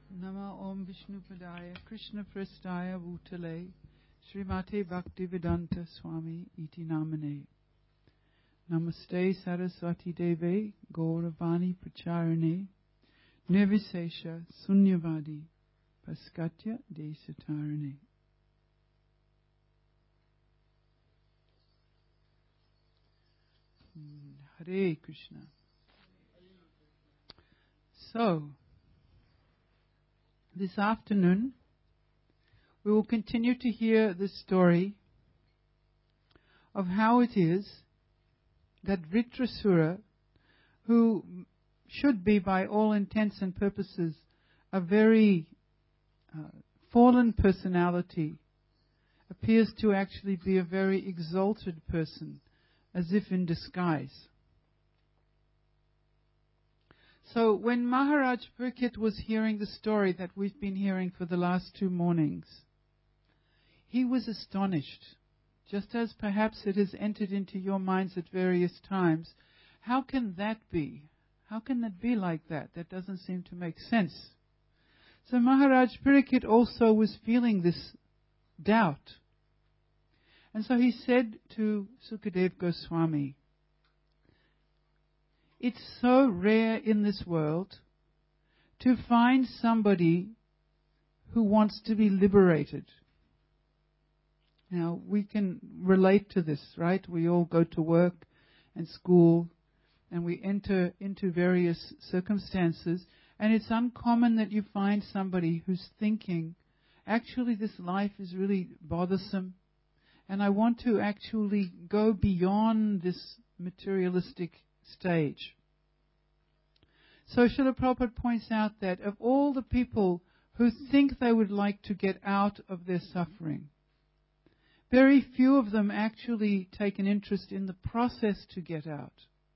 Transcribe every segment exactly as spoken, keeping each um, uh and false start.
Nama Om Vishnupadaya Krishna Prestaya Bhutale Srimate Bhaktivedanta Swami Iti Namane Namaste Saraswati Deve Gauravani Pracharane Nirvisesha Sunyavadi Paskatya Desatarane. Hare Krishna. So, this afternoon, we will continue to hear the story of how it is that Vritrasura, who should be by all intents and purposes a very uh, fallen personality, appears to actually be a very exalted person, as if in disguise. So when Maharaj Parikshit was hearing the story that we've been hearing for the last two mornings, he was astonished, just as perhaps it has entered into your minds at various times. How can that be? How can that be like that? That doesn't seem to make sense. So Maharaj Parikshit also was feeling this doubt. And so he said to Sukadeva Goswami, it's so rare in this world to find somebody who wants to be liberated. Now, we can relate to this, right? We all go to work and school, and we enter into various circumstances, and it's uncommon that you find somebody who's thinking, actually this life is really bothersome, and I want to actually go beyond this materialistic stage. So Srila Prabhupada points out that of all the people who think they would like to get out of their suffering, very few of them actually take an interest in the process to get out.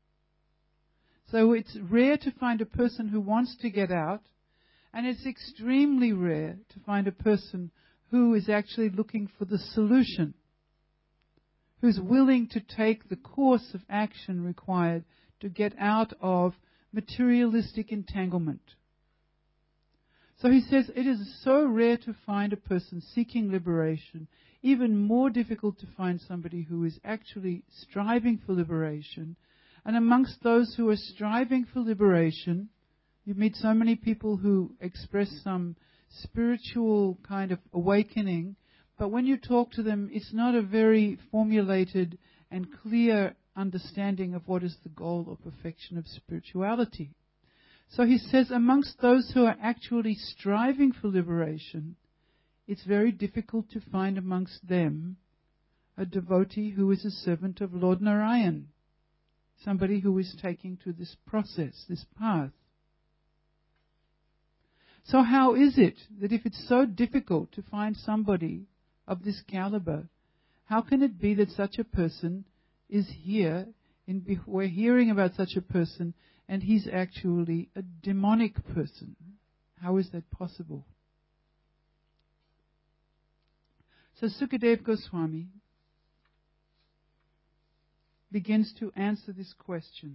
So it's rare to find a person who wants to get out, and it's extremely rare to find a person who is actually looking for the solution, who's willing to take the course of action required to get out of materialistic entanglement. So he says it is so rare to find a person seeking liberation, even more difficult to find somebody who is actually striving for liberation. And amongst those who are striving for liberation, you meet so many people who express some spiritual kind of awakening, but when you talk to them, it's not a very formulated and clear understanding of what is the goal or perfection of spirituality. So he says, amongst those who are actually striving for liberation, it's very difficult to find amongst them a devotee who is a servant of Lord Narayan, somebody who is taking to this process, this path. So how is it that if it's so difficult to find somebody of this caliber, how can it be that such a person is here, in, we're hearing about such a person, and he's actually a demonic person? How is that possible? So Sukadeva Goswami begins to answer this question.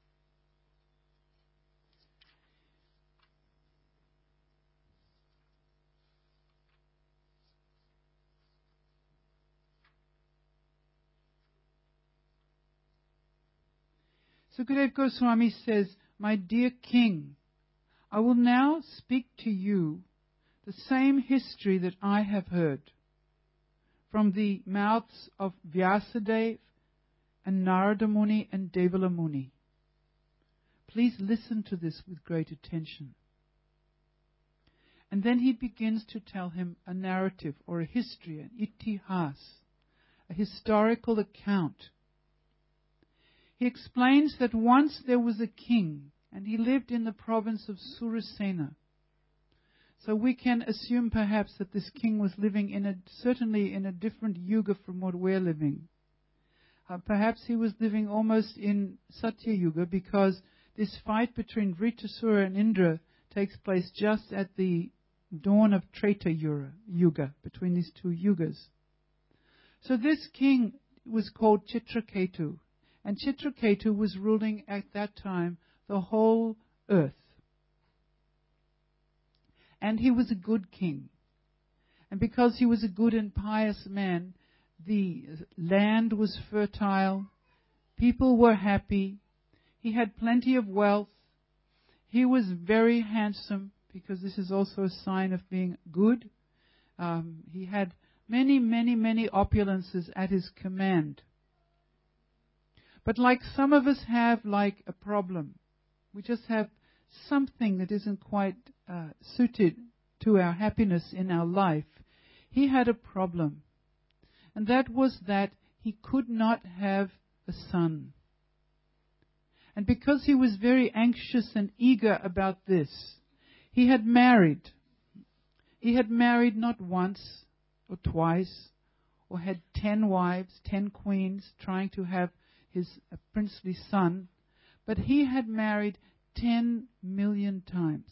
Sukadeva Goswami says, my dear king, I will now speak to you the same history that I have heard from the mouths of Vyasadeva and Narada Muni and Devala Muni. Please listen to this with great attention. And then he begins to tell him a narrative or a history, an itihas, a historical account. He explains that once there was a king, and he lived in the province of Surasena. So we can assume perhaps that this king was living in a, certainly in a different yuga from what we're living. Uh, perhaps he was living almost in Satya Yuga, because this fight between Vritrasura and Indra takes place just at the dawn of Treta Yuga, between these two yugas. So this king was called Chitraketu. And Chitraketu was ruling at that time the whole earth. And he was a good king. And because he was a good and pious man, the land was fertile, people were happy, he had plenty of wealth, he was very handsome, because this is also a sign of being good. Um, he had many, many, many opulences at his command. But like some of us have like a problem, we just have something that isn't quite uh, suited to our happiness in our life. He had a problem. And that was that he could not have a son. And because he was very anxious and eager about this, he had married. He had married not once or twice, or had ten wives, ten queens, trying to have his uh, princely son, but he had married ten million times.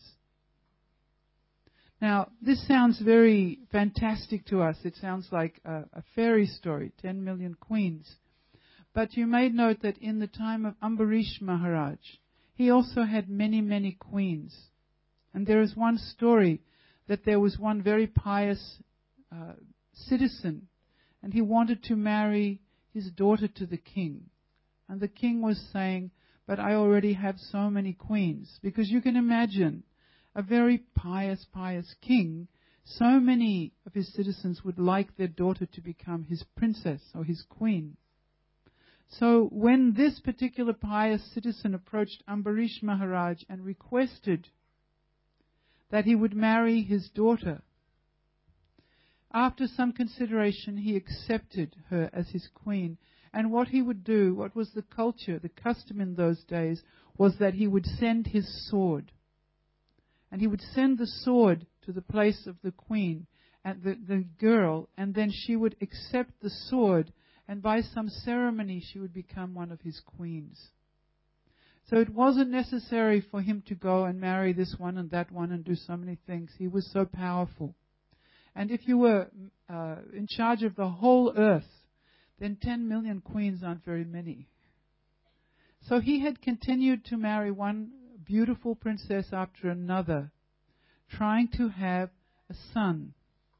Now, this sounds very fantastic to us. It sounds like a, a fairy story, ten million queens. But you may note that in the time of Ambarish Maharaj, he also had many, many queens. And there is one story that there was one very pious uh, citizen, and he wanted to marry his daughter to the king. And the king was saying, but I already have so many queens. Because you can imagine, a very pious, pious king, so many of his citizens would like their daughter to become his princess or his queen. So when this particular pious citizen approached Ambarish Maharaj and requested that he would marry his daughter, after some consideration he accepted her as his queen. And what he would do, what was the culture, the custom in those days, was that he would send his sword. And he would send the sword to the place of the queen and the, the girl, and then she would accept the sword, and by some ceremony she would become one of his queens. So it wasn't necessary for him to go and marry this one and that one and do so many things. He was so powerful. And if you were uh, in charge of the whole earth, then ten million queens aren't very many. So he had continued to marry one beautiful princess after another, trying to have a son.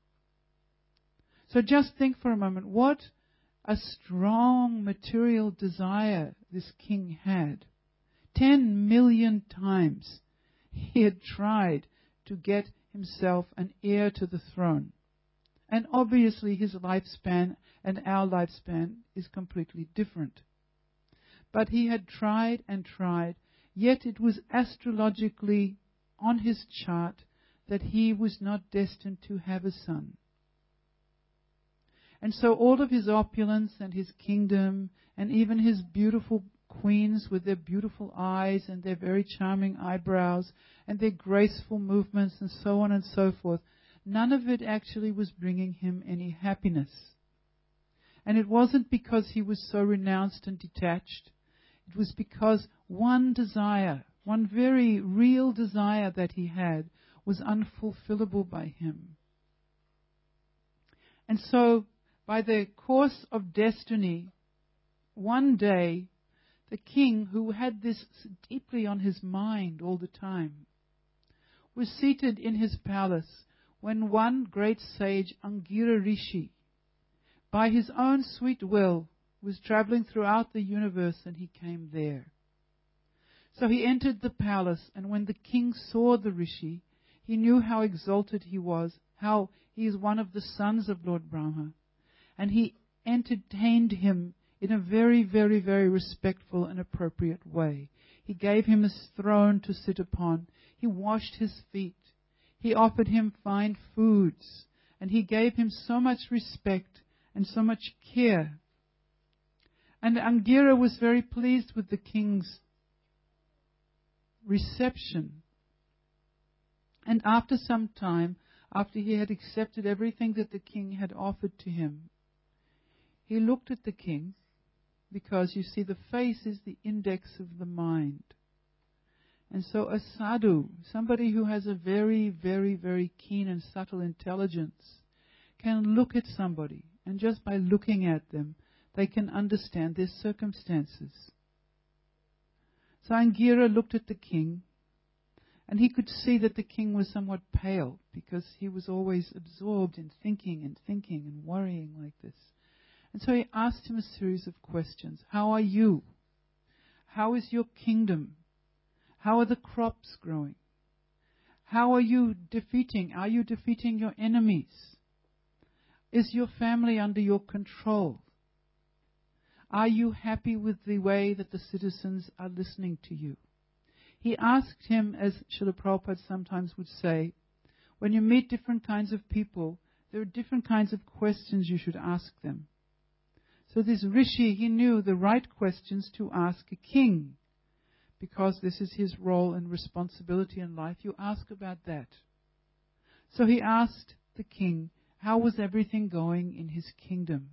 So just think for a moment, what a strong material desire this king had. Ten million times he had tried to get himself an heir to the throne. And obviously his lifespan and our lifespan is completely different. But he had tried and tried, yet it was astrologically on his chart that he was not destined to have a son. And so all of his opulence and his kingdom, and even his beautiful queens with their beautiful eyes and their very charming eyebrows and their graceful movements and so on and so forth, none of it actually was bringing him any happiness. And it wasn't because he was so renounced and detached. It was because one desire, one very real desire that he had, was unfulfillable by him. And so, by the course of destiny, one day, the king, who had this deeply on his mind all the time, was seated in his palace when one great sage, Angira Rishi, by his own sweet will, was traveling throughout the universe, and he came there. So he entered the palace, and when the king saw the Rishi, he knew how exalted he was, how he is one of the sons of Lord Brahma. And he entertained him in a very, very, very respectful and appropriate way. He gave him a throne to sit upon. He washed his feet. He offered him fine foods. And he gave him so much respect and so much care. And Angira was very pleased with the king's reception. And after some time, after he had accepted everything that the king had offered to him, he looked at the king, because you see, the face is the index of the mind. And so a sadhu, somebody who has a very, very, very keen and subtle intelligence, can look at somebody, and just by looking at them, they can understand their circumstances. So Angira looked at the king, And he could see that the king was somewhat pale because he was always absorbed in thinking and thinking and worrying like this. And so he asked him a series of questions. How are you? How is your kingdom? How are the crops growing? How are you defeating? Are you defeating your enemies? Is your family under your control? Are you happy with the way that the citizens are listening to you? He asked him, as Srila Prabhupada sometimes would say, when you meet different kinds of people, there are different kinds of questions you should ask them. So this rishi, he knew the right questions to ask a king, because this is his role and responsibility in life. You ask about that. So he asked the king, how was everything going in his kingdom?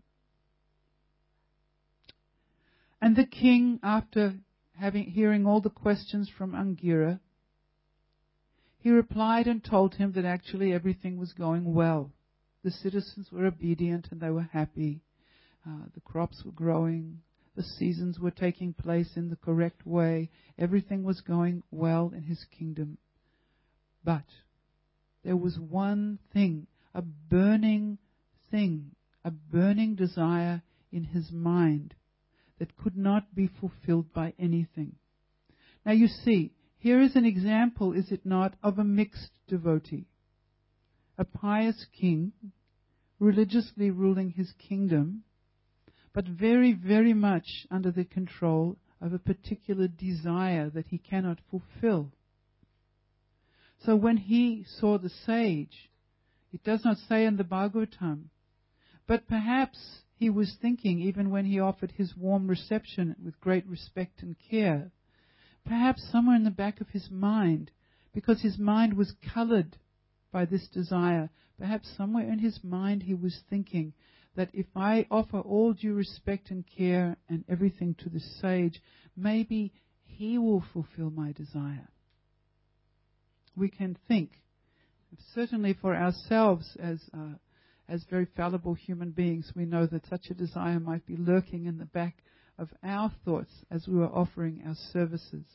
And the king, after having hearing all the questions from Angira, he replied and told him that actually everything was going well. The citizens were obedient and they were happy. Uh, the crops were growing. The seasons were taking place in the correct way. Everything was going well in his kingdom. But there was one thing, a burning thing, a burning desire in his mind that could not be fulfilled by anything. Now you see, here is an example, is it not, of a mixed devotee. A pious king, religiously ruling his kingdom, but very, very much under the control of a particular desire that he cannot fulfill. So when he saw the sage, it does not say in the Bhagavatam, but perhaps he was thinking, even when he offered his warm reception with great respect and care, perhaps somewhere in the back of his mind, because his mind was colored by this desire, perhaps somewhere in his mind he was thinking that if I offer all due respect and care and everything to the sage, maybe he will fulfill my desire. We can think, certainly for ourselves as uh, as very fallible human beings, we know that such a desire might be lurking in the back of our thoughts as we were offering our services.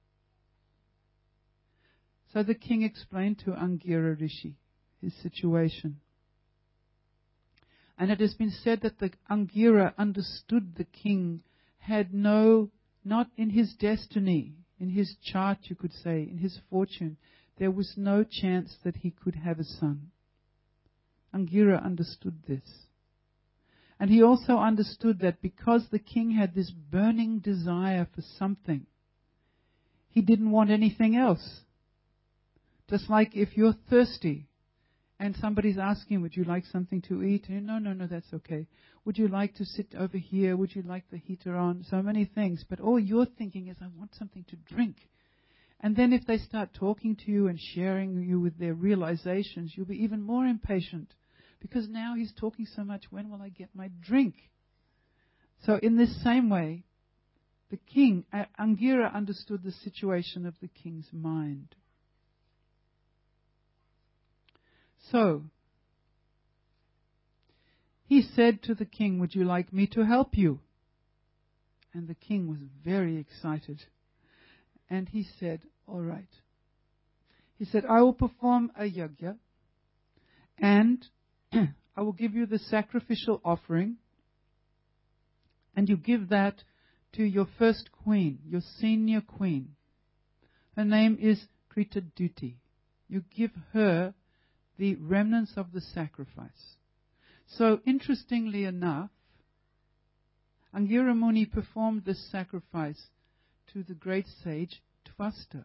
So the king explained to Angira Rishi his situation. And it has been said that the Angira understood the king had no, not in his destiny, in his chart you could say, in his fortune, there was no chance that he could have a son. Angira understood this. And he also understood that because the king had this burning desire for something, he didn't want anything else. Just like if you're thirsty and somebody's asking, would you like something to eat? And you, no, no, no, that's okay. Would you like to sit over here? Would you like the heater on? So many things. But all you're thinking is, I want something to drink. And then if they start talking to you and sharing you with their realizations, you'll be even more impatient. Because now he's talking so much, when will I get my drink? So in this same way, the king, Angira understood the situation of the king's mind. So, he said to the king, would you like me to help you? And the king was very excited. And he said, all right. He said, I will perform a yajna, and I will give you the sacrificial offering, and you give that to your first queen, your senior queen. Her name is Kritaduti. You give her the remnants of the sacrifice. So, interestingly enough, Angira Muni performed this sacrifice to the great sage Twasta.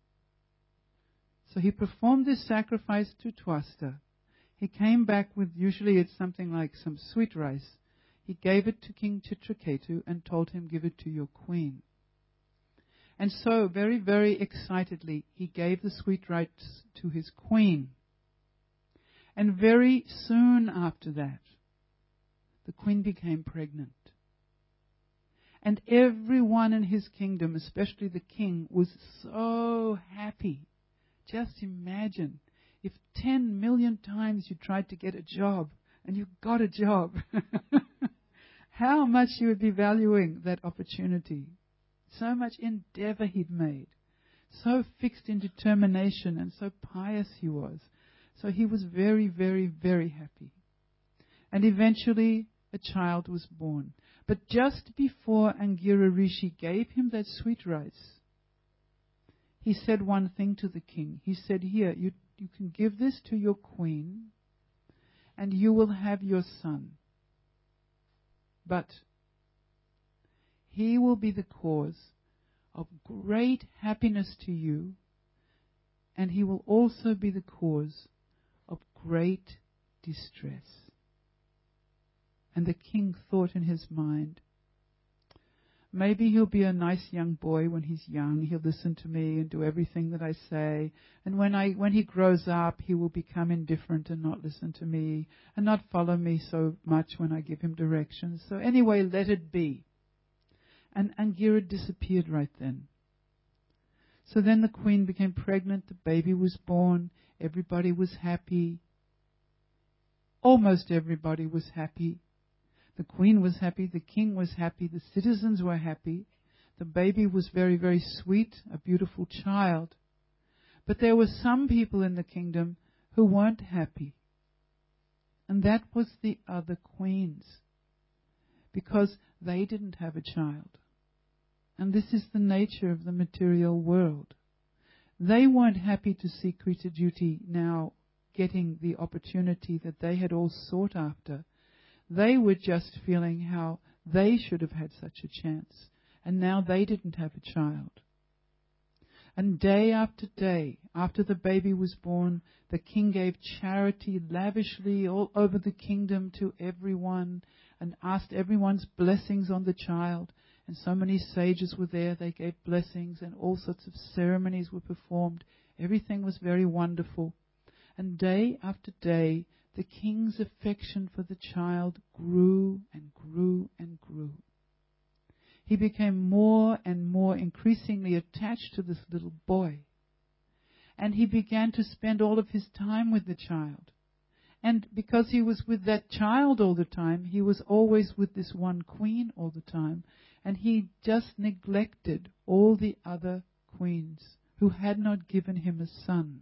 So he performed this sacrifice to Twasta. He came back with, usually it's something like some sweet rice. He gave it to King Chitraketu and told him, give it to your queen. And so, very, very excitedly, he gave the sweet rice to his queen. And very soon after that, the queen became pregnant. And everyone in his kingdom, especially the king, was so happy. Just imagine if ten million times you tried to get a job and you got a job. How much you would be valuing that opportunity. So much endeavor he'd made. So fixed in determination and so pious he was. So he was very, very, very happy. And eventually a child was born. But just before Angira Rishi gave him that sweet rice, he said one thing to the king. He said, here, you, you can give this to your queen, and you will have your son. But he will be the cause of great happiness to you, and he will also be the cause of great distress. And the king thought in his mind, maybe he'll be a nice young boy when he's young. He'll listen to me and do everything that I say. And when I, when he grows up, he will become indifferent and not listen to me and not follow me so much when I give him directions. So anyway, let it be. And Angira disappeared right then. So then the queen became pregnant. The baby was born. Everybody was happy. Almost everybody was happy. The queen was happy, the king was happy, the citizens were happy. The baby was very, very sweet, a beautiful child. But there were some people in the kingdom who weren't happy. And that was the other queens, because they didn't have a child. And this is the nature of the material world. They weren't happy to see Krita Duty now getting the opportunity that they had all sought after. They were just feeling how they should have had such a chance, and now they didn't have a child. And day after day, after the baby was born, the king gave charity lavishly all over the kingdom to everyone and asked everyone's blessings on the child. And so many sages were there, they gave blessings, and all sorts of ceremonies were performed. Everything was very wonderful. And day after day, the king's affection for the child grew and grew and grew. He became more and more increasingly attached to this little boy. And he began to spend all of his time with the child. And because he was with that child all the time, he was always with this one queen all the time. And he just neglected all the other queens who had not given him a son.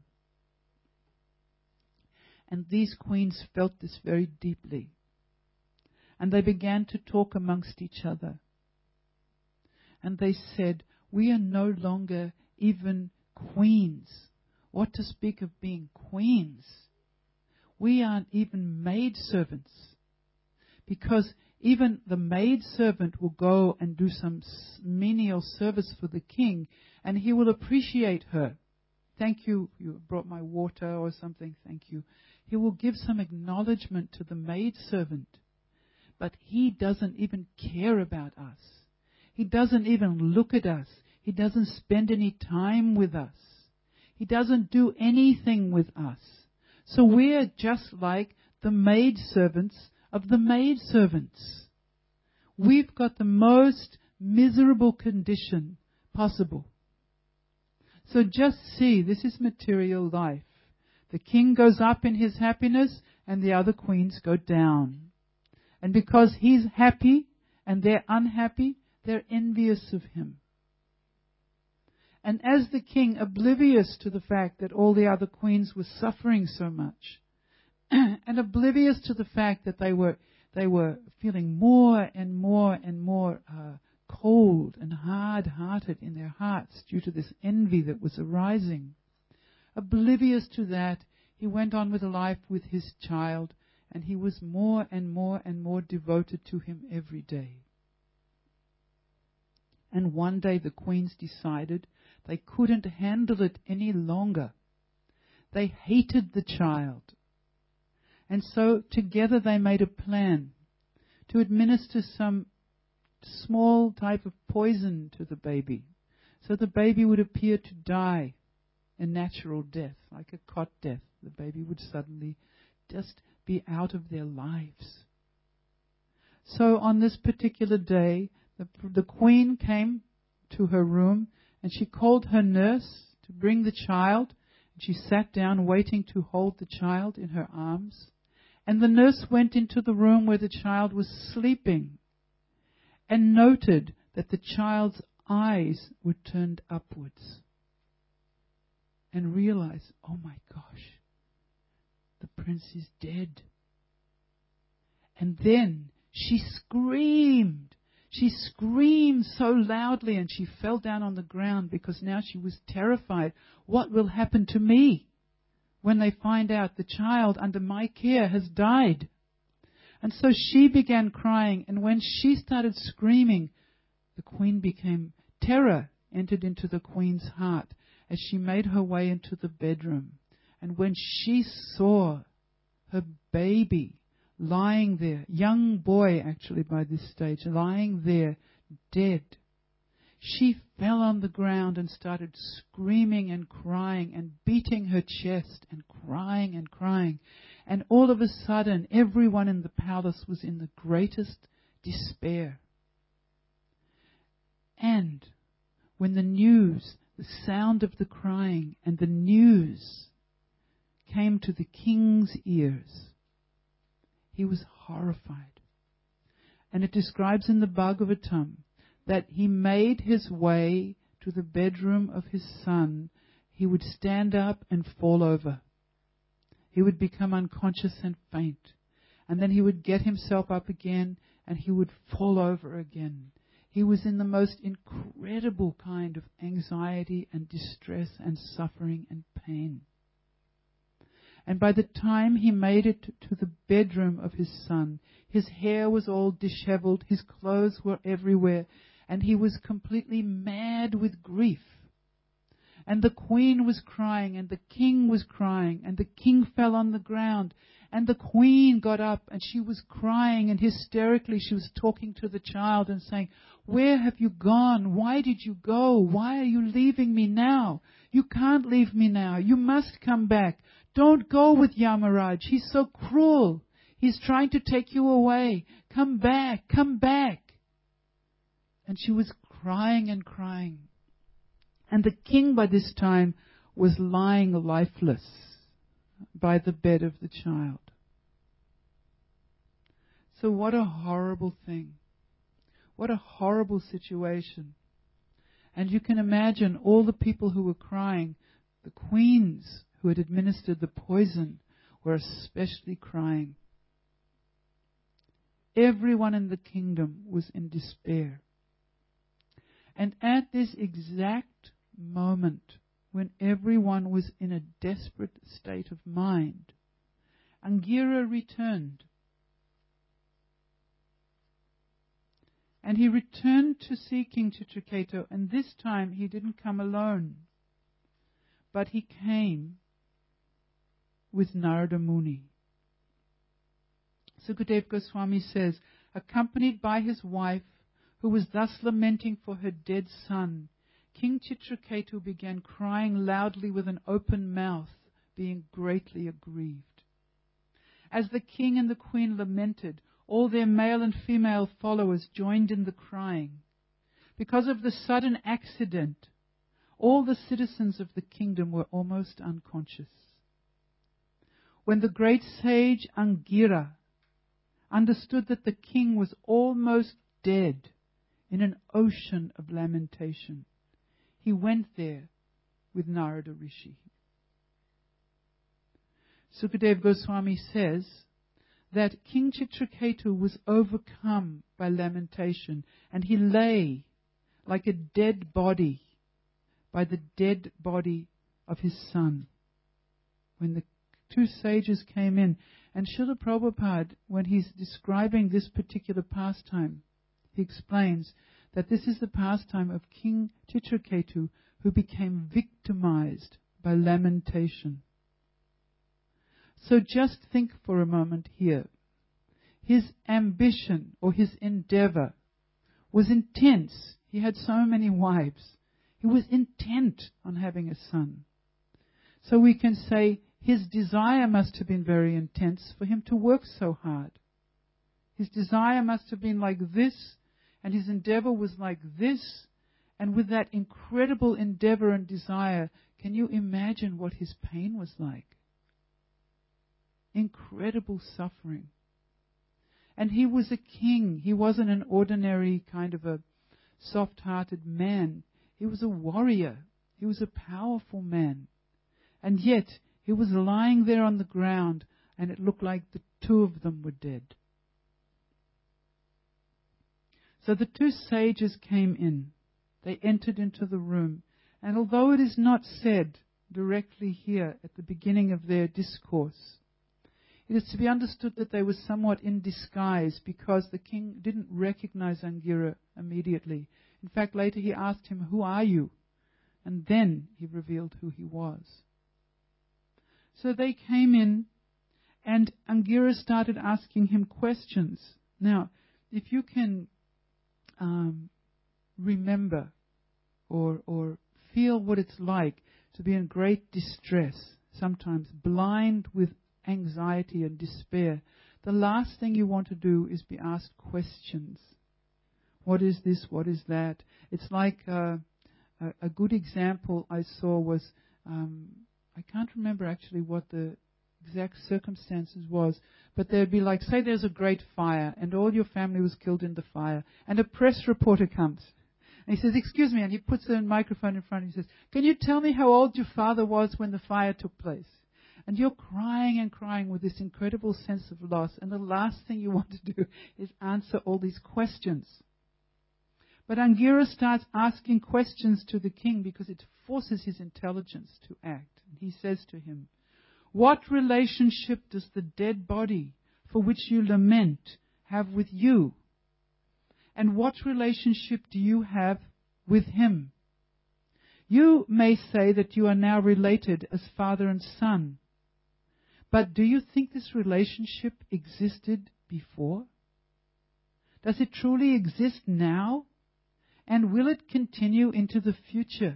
And these queens felt this very deeply. And they began to talk amongst each other. And they said, we are no longer even queens. What to speak of being queens? We aren't even maidservants. Because even the maidservant will go and do some menial service for the king, and he will appreciate her. Thank you, you brought my water or something, thank you. He will give some acknowledgement to the maidservant. But he doesn't even care about us. He doesn't even look at us. He doesn't spend any time with us. He doesn't do anything with us. So we're just like the maidservants of the maidservants. We've got the most miserable condition possible. So just see, this is material life. The king goes up in his happiness and the other queens go down. And because he's happy and they're unhappy, they're envious of him. And as the king, oblivious to the fact that all the other queens were suffering so much, and oblivious to the fact that they were they were feeling more and more and more uh, cold and hard-hearted in their hearts due to this envy that was arising, oblivious to that, he went on with life with his child, and he was more and more and more devoted to him every day. And one day the queens decided they couldn't handle it any longer. They hated the child. And so together they made a plan to administer some small type of poison to the baby, so the baby would appear to die a natural death, like a cot death. The baby would suddenly just be out of their lives. So on this particular day, the, the queen came to her room and she called her nurse to bring the child. She sat down waiting to hold the child in her arms. And the nurse went into the room where the child was sleeping and noted that the child's eyes were turned upwards. and realize, oh my gosh, the prince is dead. And then she screamed. She screamed so loudly, and she fell down on the ground because now she was terrified. What will happen to me when they find out the child under my care has died? And so she began crying, and when she started screaming, the queen became, terror entered into the queen's heart as she made her way into the bedroom. And when she saw her baby lying there, young boy actually by this stage, lying there dead, she fell on the ground and started screaming and crying and beating her chest and crying and crying. And all of a sudden, everyone in the palace was in the greatest despair. And when the news, the sound of the crying and the news came to the king's ears, he was horrified. And it describes in the Bhagavatam that he made his way to the bedroom of his son. He would stand up and fall over. He would become unconscious and faint. And then he would get himself up again and he would fall over again. He was in the most incredible kind of anxiety and distress and suffering and pain. And by the time he made it to the bedroom of his son, his hair was all disheveled, his clothes were everywhere, and he was completely mad with grief. And the queen was crying, and the king was crying, and the king fell on the ground, and the queen got up, and she was crying, and hysterically she was talking to the child and saying, "Where have you gone? Why did you go? Why are you leaving me now? You can't leave me now. You must come back. Don't go with Yamaraj. He's so cruel. He's trying to take you away. Come back, come back." And she was crying and crying. And the king by this time was lying lifeless by the bed of the child. So what a horrible thing. What a horrible situation. And you can imagine all the people who were crying, the queens who had administered the poison were especially crying. Everyone in the kingdom was in despair. And at this exact moment, when everyone was in a desperate state of mind, Angira returned. And he returned to see King Chitraketu, and this time he didn't come alone, but he came with Narada Muni. Sukadeva Goswami says, accompanied by his wife, who was thus lamenting for her dead son, King Chitraketu began crying loudly with an open mouth, being greatly aggrieved. As the king and the queen lamented, all their male and female followers joined in the crying. Because of the sudden accident, all the citizens of the kingdom were almost unconscious. When the great sage Angira understood that the king was almost dead in an ocean of lamentation, he went there with Narada Rishi. Sukadeva Goswami says that King Chitraketu was overcome by lamentation, and he lay like a dead body by the dead body of his son. When the two sages came in, and Srila Prabhupada, when he's describing this particular pastime, he explains that this is the pastime of King Chitraketu, who became victimized by lamentation. So just think for a moment here. His ambition or his endeavor was intense. He had so many wives. He was intent on having a son. So we can say his desire must have been very intense for him to work so hard. His desire must have been like this, and his endeavor was like this. And with that incredible endeavor and desire, can you imagine what his pain was like? Incredible suffering. And he was a king. He wasn't an ordinary kind of a soft-hearted man. He was a warrior. He was a powerful man. And yet, he was lying there on the ground, and it looked like the two of them were dead. So the two sages came in. They entered into the room. And although it is not said directly here at the beginning of their discourse, it is to be understood that they were somewhat in disguise because the king didn't recognize Angira immediately. In fact, later he asked him, "Who are you?" And then he revealed who he was. So they came in, and Angira started asking him questions. Now, if you can um, remember or, or feel what it's like to be in great distress, sometimes blind with anxiety and despair, the last thing you want to do is be asked questions. What is this? What is that? It's like uh, a, a good example I saw was, um, I can't remember actually what the exact circumstances was, but there'd be like, say there's a great fire and all your family was killed in the fire, and a press reporter comes and he says, "Excuse me," and he puts the microphone in front and he says, "Can you tell me how old your father was when the fire took place?" And you're crying and crying with this incredible sense of loss, and the last thing you want to do is answer all these questions. But Angira starts asking questions to the king because it forces his intelligence to act. And he says to him, "What relationship does the dead body for which you lament have with you? And what relationship do you have with him? You may say that you are now related as father and son. But do you think this relationship existed before? Does it truly exist now? And will it continue into the future?"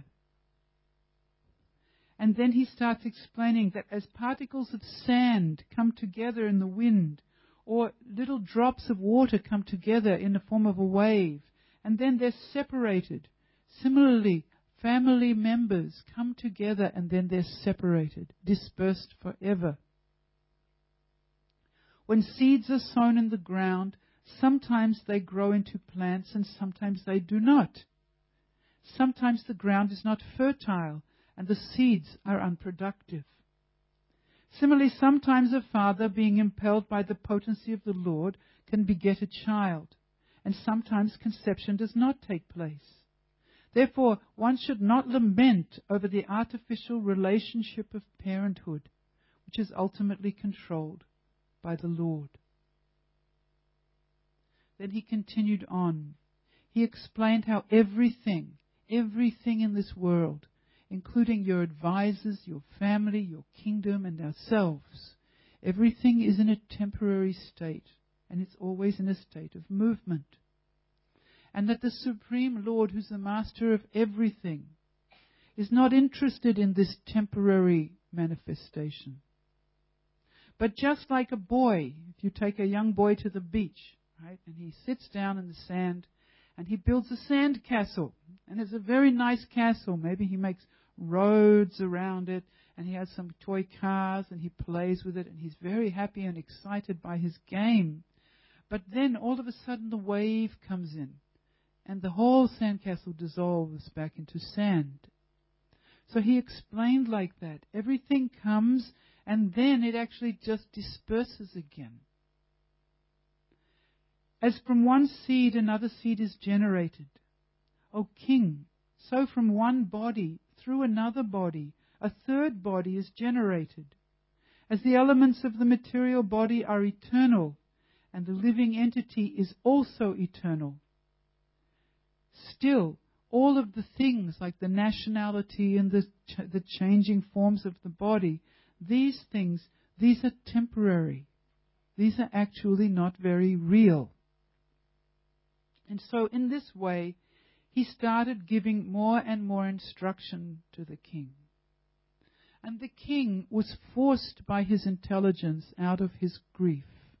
And then he starts explaining that as particles of sand come together in the wind, or little drops of water come together in the form of a wave, and then they're separated. Similarly, family members come together and then they're separated, dispersed forever. When seeds are sown in the ground, sometimes they grow into plants and sometimes they do not. Sometimes the ground is not fertile and the seeds are unproductive. Similarly, sometimes a father, being impelled by the potency of the Lord, can beget a child, and sometimes conception does not take place. Therefore, one should not lament over the artificial relationship of parenthood, which is ultimately controlled by the Lord. Then he continued on. He explained how everything, everything in this world, including your advisors, your family, your kingdom, and ourselves, everything is in a temporary state, and it's always in a state of movement. And that the Supreme Lord, who's the master of everything, is not interested in this temporary manifestation. But just like a boy, if you take a young boy to the beach, right, and he sits down in the sand and he builds a sand castle, and it's a very nice castle. Maybe he makes roads around it, and he has some toy cars, and he plays with it, and he's very happy and excited by his game. But then all of a sudden the wave comes in, and the whole sandcastle dissolves back into sand. So he explained like that. Everything comes, and then it actually just disperses again. As from one seed another seed is generated, O king, so from one body through another body a third body is generated. As the elements of the material body are eternal, and the living entity is also eternal, still all of the things like the nationality and the, ch- the changing forms of the body, these things, these are temporary. These are actually not very real. And so in this way, he started giving more and more instruction to the king. And the king was forced by his intelligence out of his grief.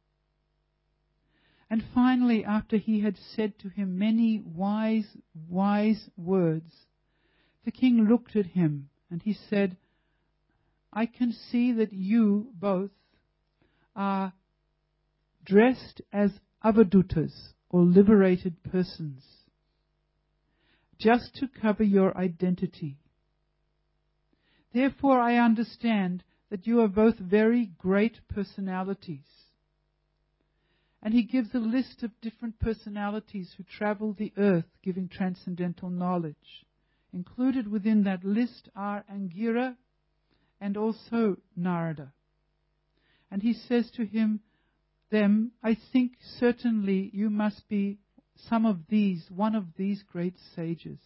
And finally, after he had said to him many wise, wise words, the king looked at him and he said, "I can see that you both are dressed as avadutas, or liberated persons, just to cover your identity. Therefore I understand that you are both very great personalities. And he gives a list of different personalities who travel the earth giving transcendental knowledge. Included within that list are Angira and also Narada. And he says to him, them, I think certainly you must be some of these, one of these great sages.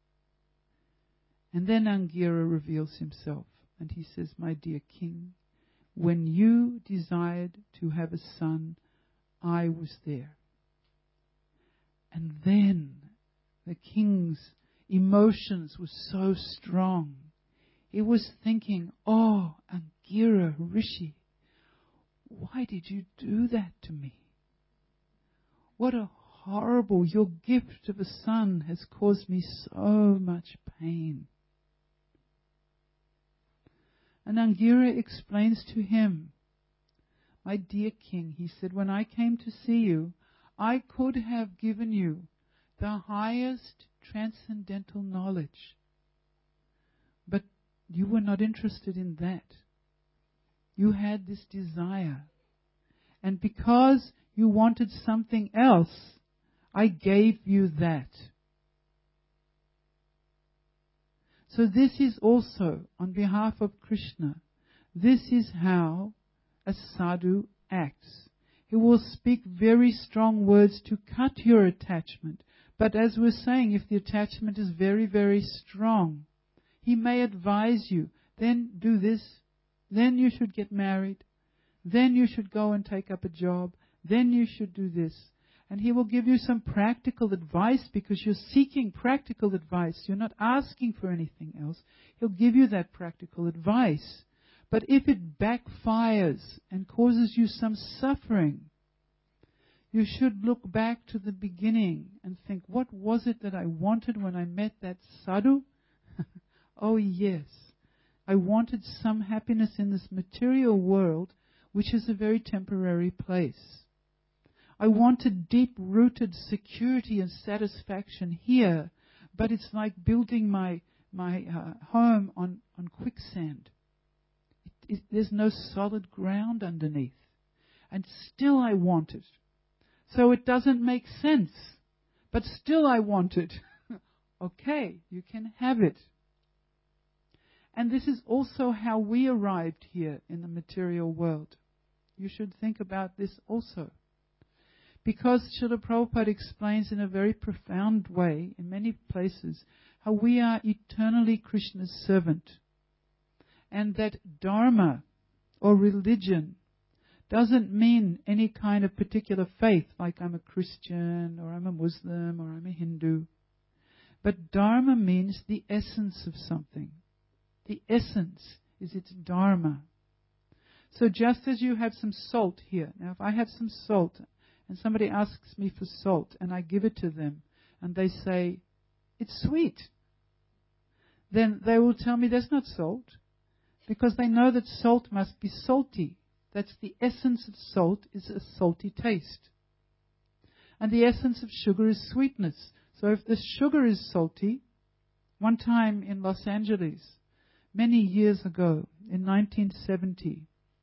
And then Angira reveals himself, and he says, my dear king, when you desired to have a son, I was there. And then the king's emotions were so strong. He was thinking, oh, Angira Rishi, why did you do that to me? What a horrible, your gift of a son has caused me so much pain. And Angira explains to him, my dear king, he said, when I came to see you, I could have given you the highest transcendental knowledge. But you were not interested in that. You had this desire. And because you wanted something else, I gave you that. So this is also, on behalf of Krishna, this is how a sadhu acts. He will speak very strong words to cut your attachment. But as we're saying, if the attachment is very, very strong, he may advise you, then do this, then you should get married, then you should go and take up a job, then you should do this. And he will give you some practical advice because you're seeking practical advice. You're not asking for anything else. He'll give you that practical advice. But if it backfires and causes you some suffering, you should look back to the beginning and think, what was it that I wanted when I met that sadhu? Oh yes, I wanted some happiness in this material world, which is a very temporary place. I wanted deep-rooted security and satisfaction here, but it's like building my my uh, home on, on quicksand. It, it, there's no solid ground underneath. And still I want it. So it doesn't make sense. But still I want it. Okay, you can have it. And this is also how we arrived here in the material world. You should think about this also. Because Srila Prabhupada explains in a very profound way, in many places, how we are eternally Krishna's servant. And that dharma, or religion, doesn't mean any kind of particular faith, like I'm a Christian, or I'm a Muslim, or I'm a Hindu. But dharma means the essence of something. The essence is its dharma. So just as you have some salt here, now if I have some salt, and somebody asks me for salt, and I give it to them, and they say, it's sweet, then they will tell me that's not salt, because they know that salt must be salty. That's the essence of salt, is a salty taste. And the essence of sugar is sweetness. So if the sugar is salty, one time in Los Angeles, many years ago, in nineteen seventy,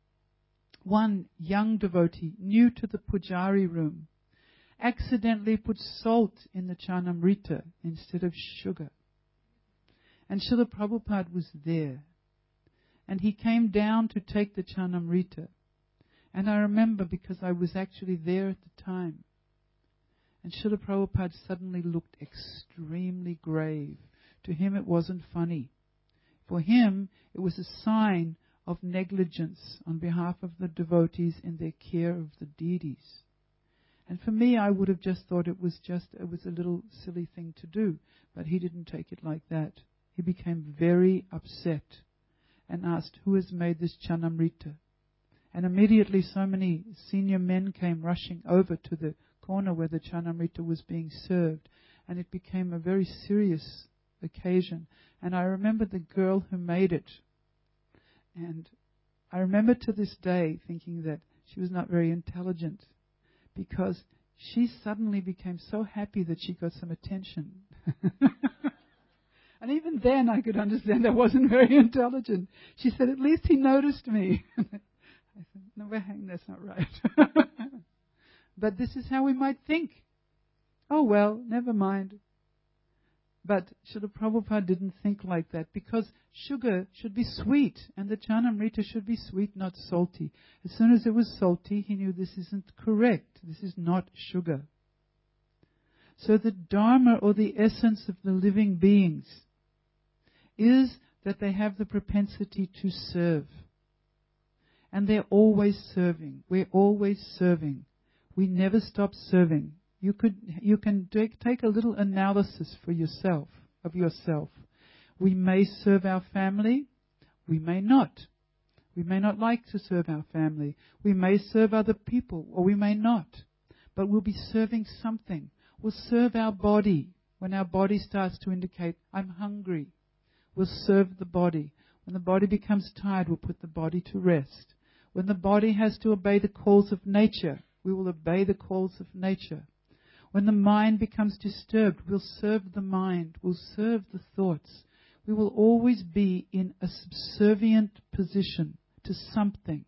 one young devotee, new to the pujari room, accidentally put salt in the Charnamrita instead of sugar. And Srila Prabhupada was there. And he came down to take the Charnamrita. And I remember because I was actually there at the time. And Srila Prabhupada suddenly looked extremely grave. To him it wasn't funny. For him it was a sign of negligence on behalf of the devotees in their care of the deities. And for me, I would have just thought it was just, it was a little silly thing to do. But he didn't take it like that. He became very upset and asked, who has made this Charnamrita? And immediately so many senior men came rushing over to the corner where the Charnamrita was being served. And it became a very serious occasion. And I remember the girl who made it. And I remember to this day thinking that she was not very intelligent, because she suddenly became so happy that she got some attention. And even then I could understand I wasn't very intelligent. She said, at least he noticed me. I said, no, hang, that's not right. But this is how we might think. Oh well, never mind. But Srila Prabhupada didn't think like that, because sugar should be sweet, and the Charnamrita should be sweet, not salty. As soon as it was salty, he knew this isn't correct. This is not sugar. So the Dharma, or the essence of the living beings, is that they have the propensity to serve. And they're always serving. We're always serving. We never stop serving. You could, you can take, take a little analysis for yourself, of yourself. We may serve our family. We may not. We may not like to serve our family. We may serve other people, or we may not. But we'll be serving something. We'll serve our body. When our body starts to indicate, I'm hungry, we'll serve the body. When the body becomes tired, we'll put the body to rest. When the body has to obey the calls of nature, we will obey the calls of nature. When the mind becomes disturbed, we'll serve the mind. We'll serve the thoughts. We will always be in a subservient position to something.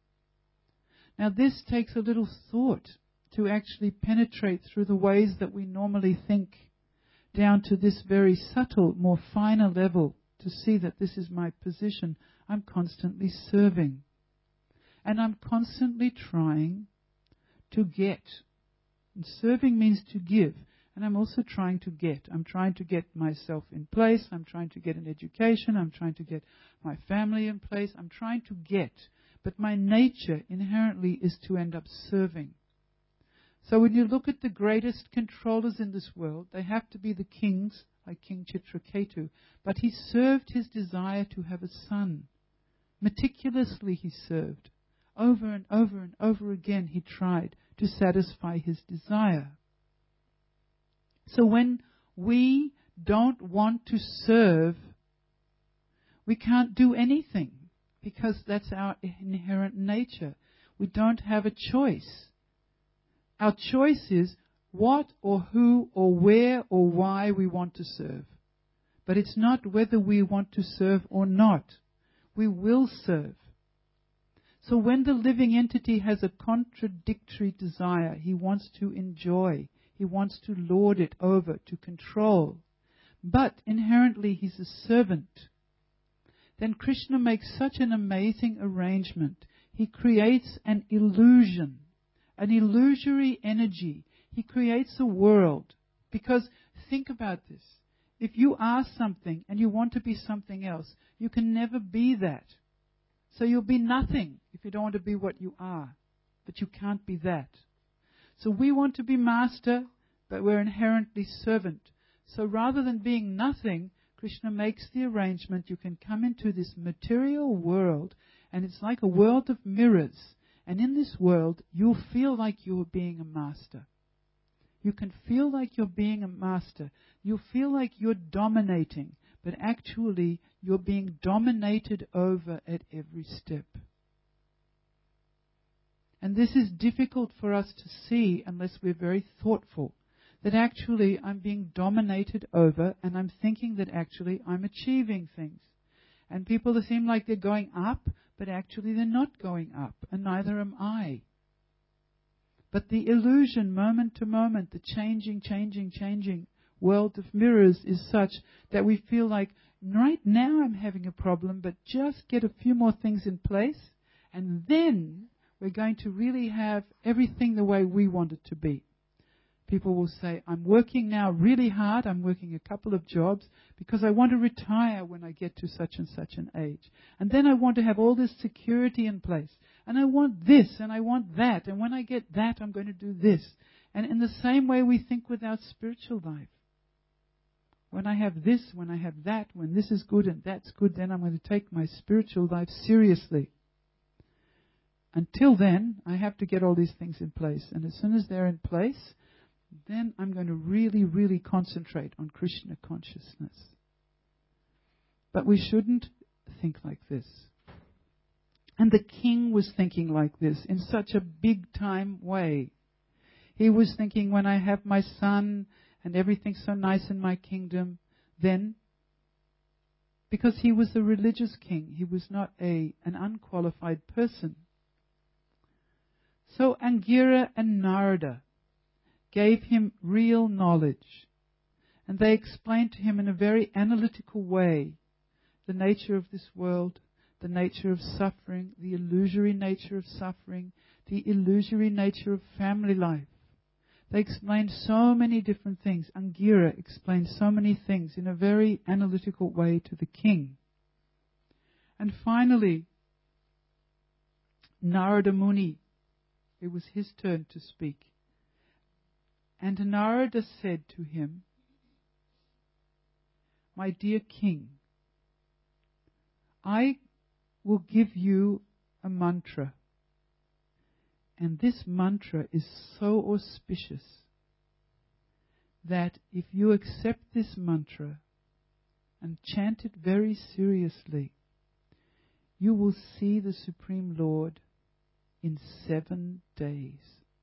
Now this takes a little thought to actually penetrate through the ways that we normally think, down to this very subtle, more finer level, to see that this is my position. I'm constantly serving. And I'm constantly trying to get. And serving means to give. And I'm also trying to get. I'm trying to get myself in place. I'm trying to get an education. I'm trying to get my family in place. I'm trying to get. But my nature inherently is to end up serving. So when you look at the greatest controllers in this world, they have to be the kings, like King Chitraketu. But he served his desire to have a son. Meticulously he served. Over and over and over again he tried to satisfy his desire. So when we don't want to serve, we can't do anything, because that's our inherent nature. We don't have a choice. Our choice is what or who or where or why we want to serve. But it's not whether we want to serve or not. We will serve. So when the living entity has a contradictory desire, he wants to enjoy, he wants to lord it over, to control, but inherently he's a servant, then Krishna makes such an amazing arrangement. He creates an illusion, an illusory energy. He creates a world. Because think about this. If you are something and you want to be something else, you can never be that. So you'll be nothing if you don't want to be what you are. But you can't be that. So we want to be master, but we're inherently servant. So rather than being nothing, Krishna makes the arrangement. You can come into this material world, and it's like a world of mirrors. And in this world, you'll feel like you're being a master. You can feel like you're being a master. You'll feel like you're dominating. But actually, you're being dominated over at every step. And this is difficult for us to see unless we're very thoughtful. That actually I'm being dominated over, and I'm thinking that actually I'm achieving things. And people seem like they're going up, but actually they're not going up, and neither am I. But the illusion, moment to moment, the changing, changing, changing world of mirrors is such that we feel like, right now I'm having a problem, but just get a few more things in place, and then we're going to really have everything the way we want it to be. People will say, I'm working now really hard, I'm working a couple of jobs, because I want to retire when I get to such and such an age. And then I want to have all this security in place. And I want this, and I want that, and when I get that, I'm going to do this. And in the same way we think with our spiritual life. When I have this, when I have that, when this is good and that's good, then I'm going to take my spiritual life seriously. Until then, I have to get all these things in place. And as soon as they're in place, then I'm going to really, really concentrate on Krishna consciousness. But we shouldn't think like this. And the king was thinking like this in such a big time way. He was thinking, when I have my son and everything's so nice in my kingdom, then because he was a religious king. He was not a an unqualified person. So Angira and Narada gave him real knowledge, and they explained to him in a very analytical way the nature of this world, the nature of suffering, the illusory nature of suffering, the illusory nature of family life. They explained so many different things. Angira explained so many things in a very analytical way to the king. And finally, Narada Muni, it was his turn to speak. And Narada said to him, "My dear king, I will give you a mantra. And this mantra is so auspicious that if you accept this mantra and chant it very seriously, you will see the Supreme Lord in seven days."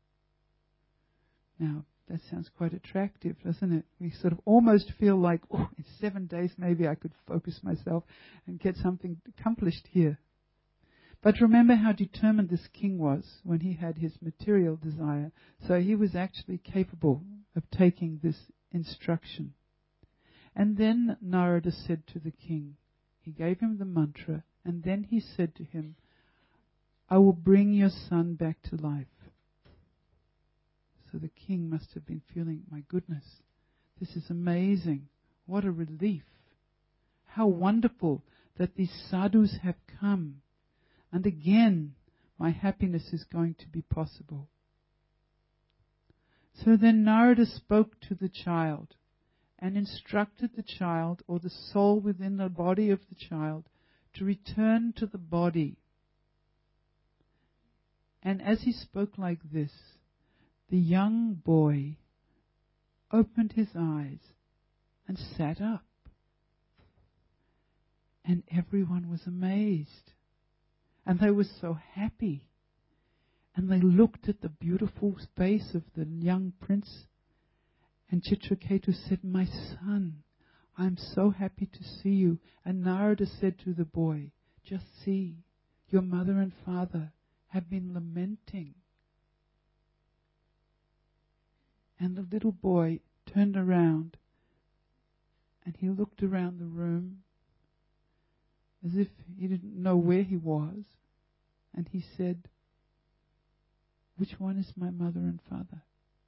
Now, that sounds quite attractive, doesn't it? We sort of almost feel like, oh, in seven days maybe I could focus myself and get something accomplished here. But remember how determined this king was when he had his material desire. So he was actually capable of taking this instruction. And then Narada said to the king, he gave him the mantra, and then he said to him, "I will bring your son back to life." So the king must have been feeling, my goodness, this is amazing. What a relief. How wonderful that these sadhus have come. And again, my happiness is going to be possible. So then Narada spoke to the child and instructed the child, or the soul within the body of the child, to return to the body. And as he spoke like this, the young boy opened his eyes and sat up. And everyone was amazed. And they were so happy. And they looked at the beautiful face of the young prince. And Chitraketu said, "My son, I'm so happy to see you." And Narada said to the boy, "Just see, your mother and father have been lamenting." And the little boy turned around and he looked around the room as if he didn't know where he was. And he said, "Which one is my mother and father?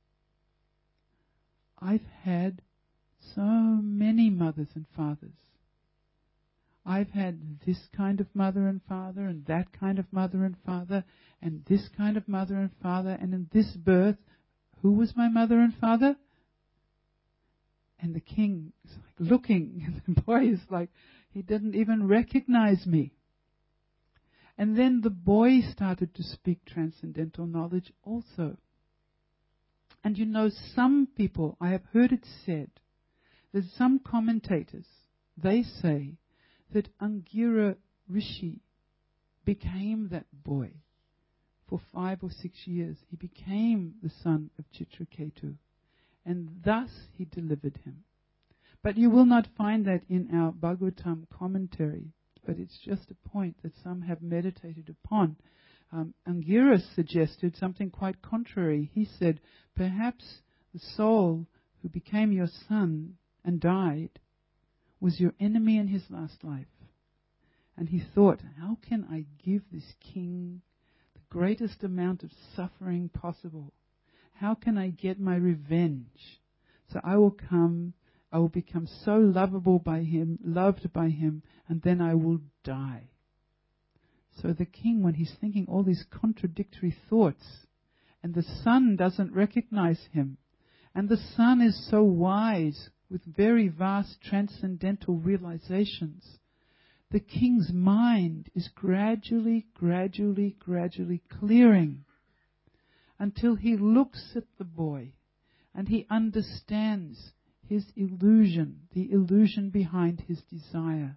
I've had so many mothers and fathers. I've had this kind of mother and father, and that kind of mother and father, and this kind of mother and father, and in this birth, who was my mother and father?" And the king is like looking, and the boy is like, he didn't even recognize me. And then the boy started to speak transcendental knowledge also. And you know, some people, I have heard it said, that some commentators, they say that Angira Rishi became that boy for five or six years. He became the son of Chitraketu, and thus he delivered him. But you will not find that in our Bhagavatam commentary, but it's just a point that some have meditated upon. Um, Angira suggested something quite contrary. He said, perhaps the soul who became your son and died was your enemy in his last life. And he thought, how can I give this king the greatest amount of suffering possible? How can I get my revenge? So I will come, I will become so lovable by him, loved by him, and then I will die. So the king, when he's thinking all these contradictory thoughts, and the son doesn't recognize him, and the son is so wise with very vast transcendental realizations, the king's mind is gradually, gradually, gradually clearing until he looks at the boy and he understands his illusion, the illusion behind his desire.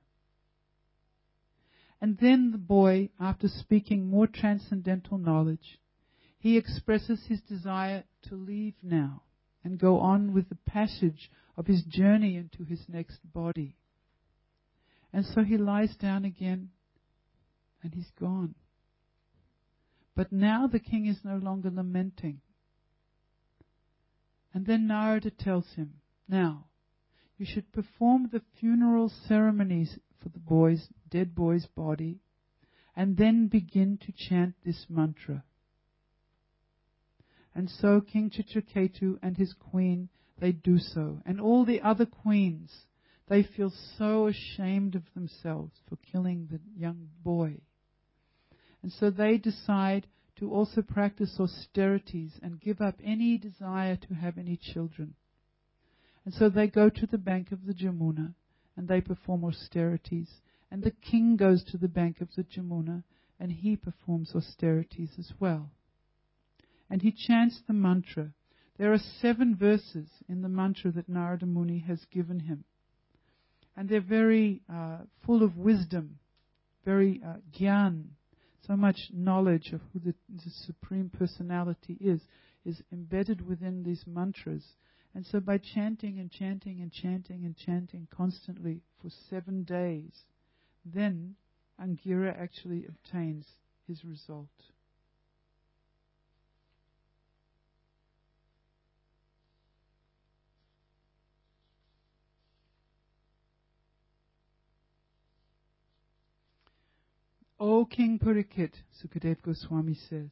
And then the boy, after speaking more transcendental knowledge, he expresses his desire to leave now and go on with the passage of his journey into his next body. And so he lies down again and he's gone. But now the king is no longer lamenting. And then Narada tells him, now, you should perform the funeral ceremonies for the boy's, dead boy's body, and then begin to chant this mantra. And so King Chitraketu and his queen, they do so. And all the other queens, they feel so ashamed of themselves for killing the young boy. And so they decide to also practice austerities and give up any desire to have any children. And so they go to the bank of the Jamuna and they perform austerities. And the king goes to the bank of the Jamuna and he performs austerities as well. And he chants the mantra. There are seven verses in the mantra that Narada Muni has given him. And they're very uh, full of wisdom, very uh, gyan. So much knowledge of who the, the Supreme Personality is, is embedded within these mantras. And so by chanting and chanting and chanting and chanting constantly for seven days, then Angira actually obtains his result. O King Parikshit, Sukadev Goswami says,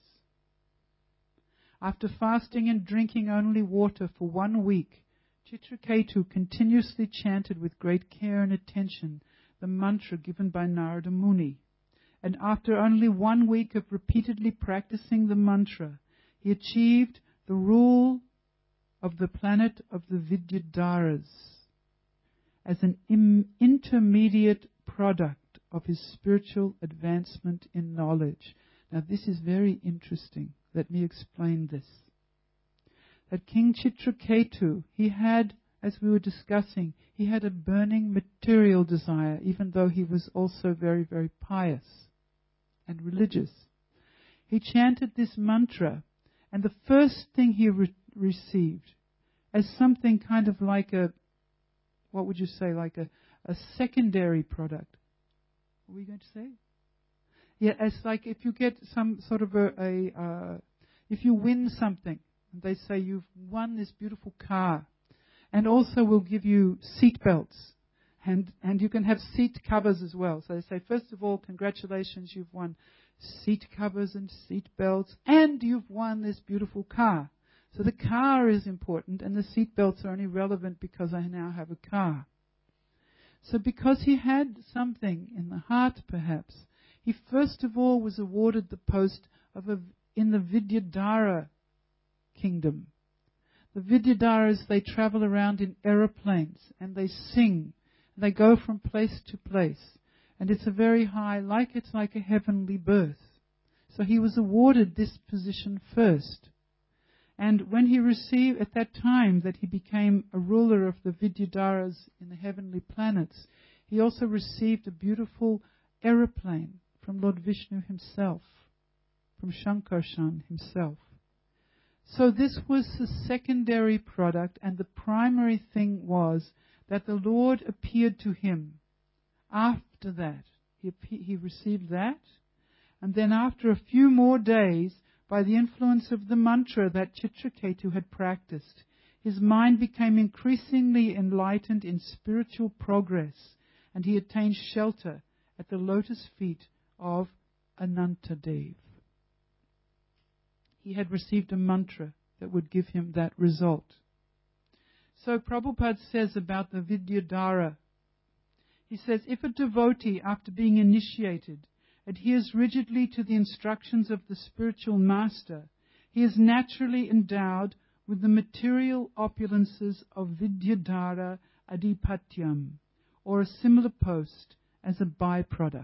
after fasting and drinking only water for one week, Chitraketu continuously chanted with great care and attention the mantra given by Narada Muni. And after only one week of repeatedly practicing the mantra, he achieved the rule of the planet of the Vidyadharas as an im- intermediate product of his spiritual advancement in knowledge. Now this is very interesting. Let me explain this. That King Chitraketu, he had, as we were discussing, he had a burning material desire, even though he was also very, very pious and religious. He chanted this mantra, and the first thing he re- received, as something kind of like a, what would you say, like a, a secondary product. What were you going to say? Yeah, it's like if you get some sort of a, a uh, if you win something, and they say you've won this beautiful car, and also we'll give you seat belts, and and you can have seat covers as well. So they say, first of all, congratulations, you've won seat covers and seat belts, and you've won this beautiful car. So the car is important, and the seat belts are only relevant because I now have a car. So because he had something in the heart, perhaps, he first of all was awarded the post of a, in the Vidyadhara kingdom. The Vidyadharas, they travel around in aeroplanes and they sing. They go from place to place. And it's a very high, like it's like a heavenly birth. So he was awarded this position first. And when he received, at that time that he became a ruler of the Vidyadharas in the heavenly planets, he also received a beautiful aeroplane from Lord Vishnu himself, from Shankarshan himself. So this was the secondary product, and the primary thing was that the Lord appeared to him. After that, he, he received that, and then after a few more days, by the influence of the mantra that Chitraketu had practiced, his mind became increasingly enlightened in spiritual progress, and he attained shelter at the lotus feet of Anantadev. He had received a mantra that would give him that result. So Prabhupada says about the Vidyadhara, he says, if a devotee, after being initiated, adheres rigidly to the instructions of the spiritual master, he is naturally endowed with the material opulences of Vidyadhara Adipatyam, or a similar post as a byproduct.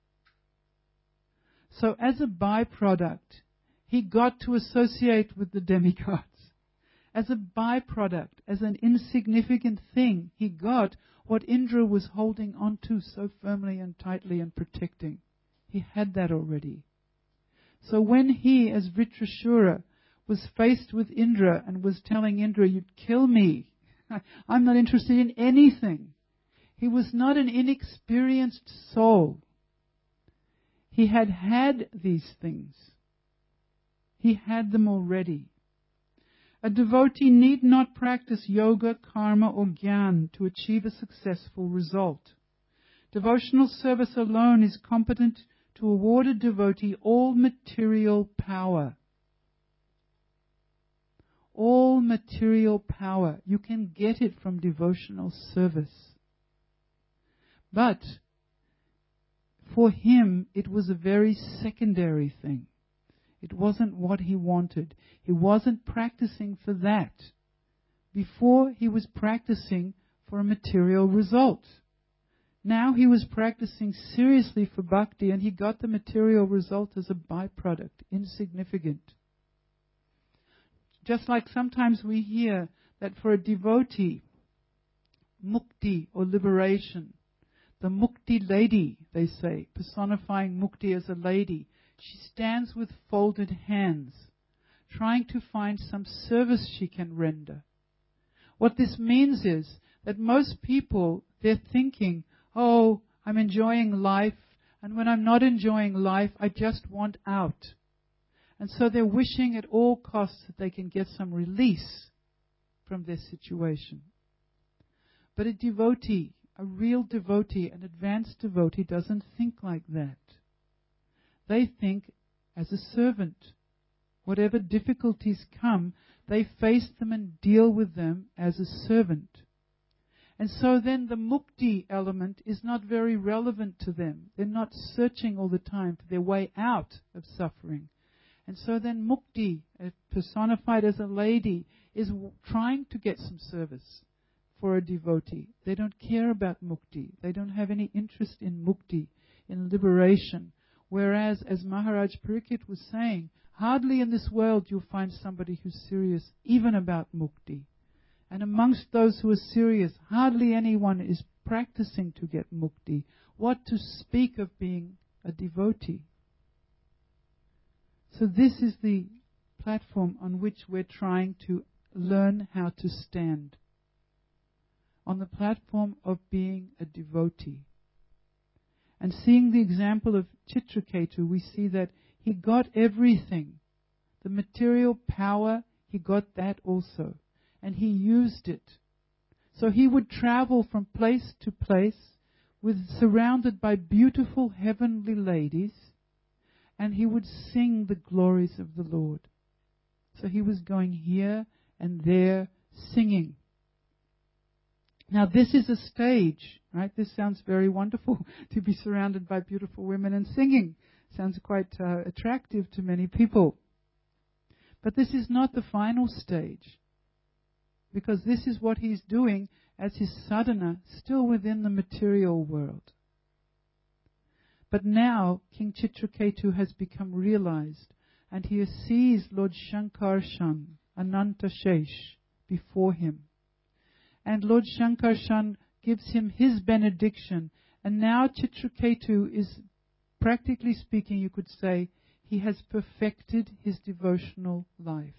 So as a byproduct, he got to associate with the demigods. As a byproduct, as an insignificant thing, he got what Indra was holding on to so firmly and tightly and protecting. He had that already. So when he, as Vritrashura, was faced with Indra and was telling Indra, you'd kill me, I'm not interested in anything, He was not an inexperienced soul. He had had these things. He had them already. A devotee need not practice yoga, karma, or jnana to achieve a successful result. Devotional service alone is competent to award a devotee all material power. All material power. You can get it from devotional service. But for him, it was a very secondary thing. It wasn't what he wanted. He wasn't practicing for that. Before, he was practicing for a material result. Now he was practicing seriously for bhakti, and he got the material result as a byproduct, insignificant. Just like sometimes we hear that for a devotee, mukti or liberation, the mukti lady, they say, personifying mukti as a lady, she stands with folded hands, trying to find some service she can render. What this means is that most people, they're thinking, oh, I'm enjoying life, and when I'm not enjoying life, I just want out. And so they're wishing at all costs that they can get some release from their situation. But a devotee, a real devotee, an advanced devotee, doesn't think like that. They think as a servant. Whatever difficulties come, they face them and deal with them as a servant. And so then the mukti element is not very relevant to them. They're not searching all the time for their way out of suffering. And so then mukti, personified as a lady, is trying to get some service for a devotee. They don't care about mukti. They don't have any interest in mukti, in liberation. Whereas, as Maharaj Parikshit was saying, hardly in this world you'll find somebody who's serious even about mukti. And amongst those who are serious, hardly anyone is practicing to get mukti. What to speak of being a devotee? So this is the platform on which we're trying to learn how to stand. On the platform of being a devotee. And seeing the example of Chitraketu, we see that he got everything. The material power, he got that also. And he used it. So he would travel from place to place, with surrounded by beautiful heavenly ladies, and he would sing the glories of the Lord. So he was going here and there singing. Now this is a stage, right? This sounds very wonderful, to be surrounded by beautiful women and singing. Sounds quite uh, attractive to many people. But this is not the final stage. Because this is what he's doing as his sadhana, still within the material world. But now King Chitraketu has become realized, and he sees Lord Shankarshan, Ananta Shesh, before him. And Lord Shankarshan gives him his benediction, and now Chitraketu is, practically speaking, you could say, he has perfected his devotional life.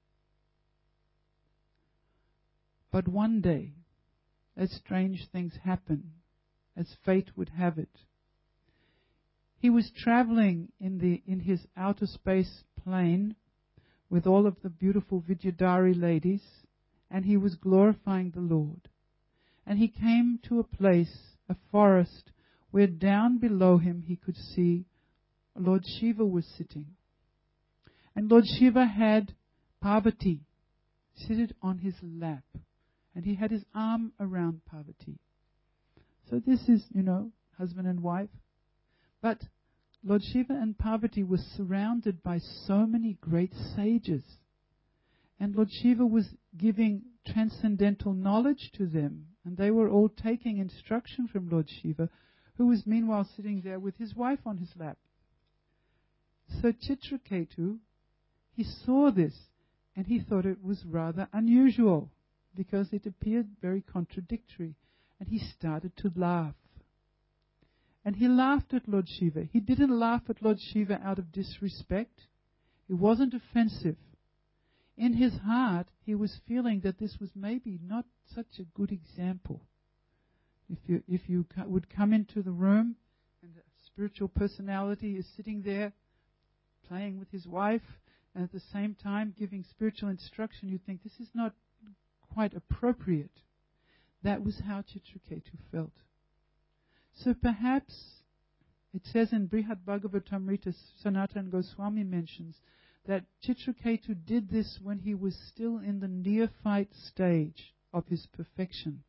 But one day, as strange things happen, as fate would have it, he was traveling in the in his outer space plane with all of the beautiful Vidyadhari ladies, and he was glorifying the Lord. And he came to a place, a forest, where down below him he could see Lord Shiva was sitting. And Lord Shiva had Parvati seated on his lap. And he had his arm around Parvati. So this is, you know, husband and wife. But Lord Shiva and Parvati were surrounded by so many great sages. And Lord Shiva was giving transcendental knowledge to them. And they were all taking instruction from Lord Shiva, who was meanwhile sitting there with his wife on his lap. So Chitraketu, he saw this, and he thought it was rather unusual, because it appeared very contradictory. And he started to laugh. And he laughed at Lord Shiva. He didn't laugh at Lord Shiva out of disrespect. It wasn't offensive. In his heart, he was feeling that this was maybe not such a good example If you, if you co- would come into the room and a spiritual personality is sitting there playing with his wife and at the same time giving spiritual instruction, you think this is not quite appropriate. That was how Chitraketu felt. So perhaps, it says in Brihad Bhagavatamrita, Sanatana Goswami mentions that Chitraketu did this when he was still in the neophyte stage of his perfection.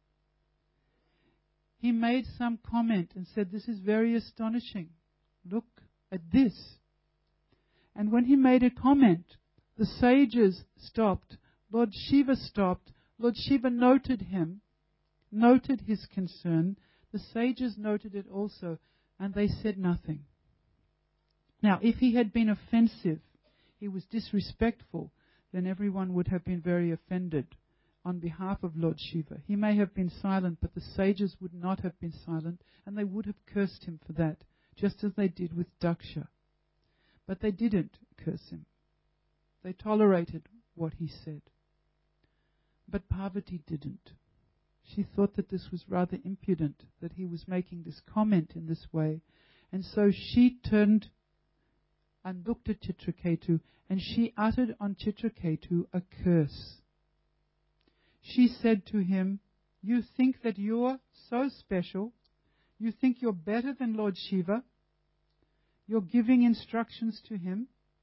He made some comment and said, "This is very astonishing. Look at this." And when he made a comment, the sages stopped. Lord Shiva stopped. Lord Shiva noted him, noted his concern. The sages noted it also, and they said nothing. Now, if he had been offensive, he was disrespectful, then everyone would have been very offended on behalf of Lord Shiva. He may have been silent, but the sages would not have been silent, and they would have cursed him for that, just as they did with Daksha. But they didn't curse him. They tolerated what he said. But Parvati didn't. She thought that this was rather impudent, that he was making this comment in this way. And so she turned and looked at Chitraketu, and she uttered on Chitraketu a curse. She said to him, "You think that you're so special? You think you're better than Lord Shiva? You're giving instructions to him?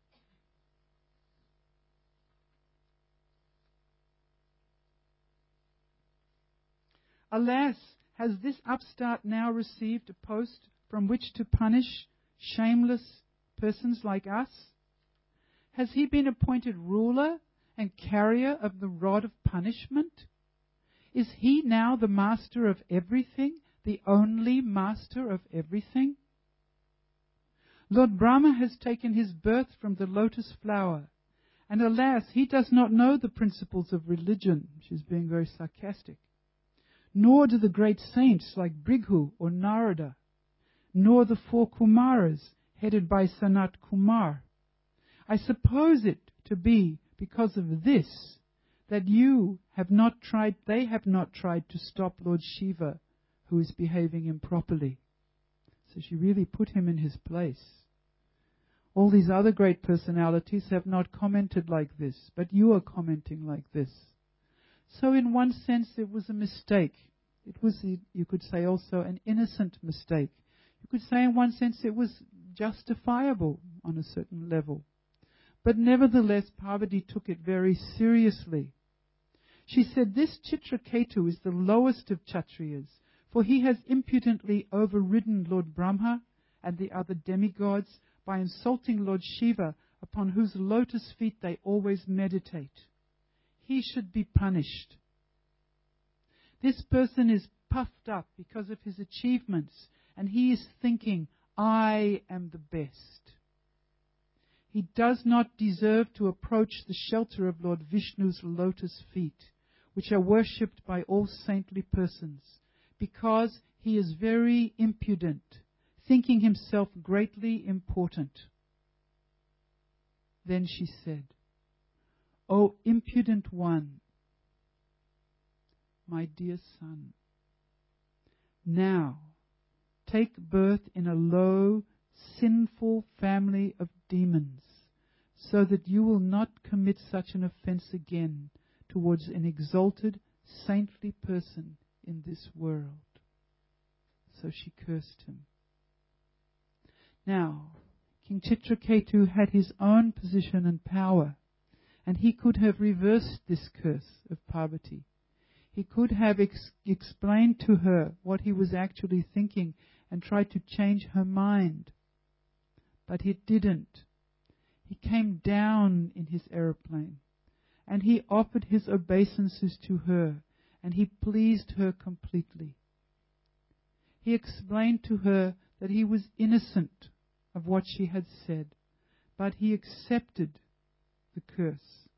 Alas, has this upstart now received a post from which to punish shameless persons like us? Has he been appointed ruler and carrier of the rod of punishment? Is he now the master of everything, the only master of everything? Lord Brahma has taken his birth from the lotus flower, and alas, he does not know the principles of religion." She's being very sarcastic. "Nor do the great saints like Brighu or Narada, nor the four Kumaras headed by Sanat Kumar. I suppose it to be because of this that you have not tried, they have not tried to stop Lord Shiva, who is behaving improperly." So she really put him in his place. All these other great personalities have not commented like this, but you are commenting like this. So in one sense it was a mistake. It was, you could say also, an innocent mistake. You could say in one sense it was justifiable on a certain level. But nevertheless, Parvati took it very seriously. She said, "This Chitraketu is the lowest of Kshatriyas, for he has impudently overridden Lord Brahma and the other demigods by insulting Lord Shiva, upon whose lotus feet they always meditate. He should be punished. This person is puffed up because of his achievements, and he is thinking, 'I am the best.' He does not deserve to approach the shelter of Lord Vishnu's lotus feet, which are worshipped by all saintly persons, because he is very impudent, thinking himself greatly important." Then she said, "O impudent one, my dear son, now take birth in a low, sinful family of demons, so that you will not commit such an offense again towards an exalted, saintly person in this world." So she cursed him. Now, King Chitraketu had his own position and power, and he could have reversed this curse of Parvati. He could have ex- explained to her what he was actually thinking and tried to change her mind. But he didn't. He came down in his aeroplane, and he offered his obeisances to her, and he pleased her completely. He explained to her that he was innocent of what she had said, but he accepted the curse.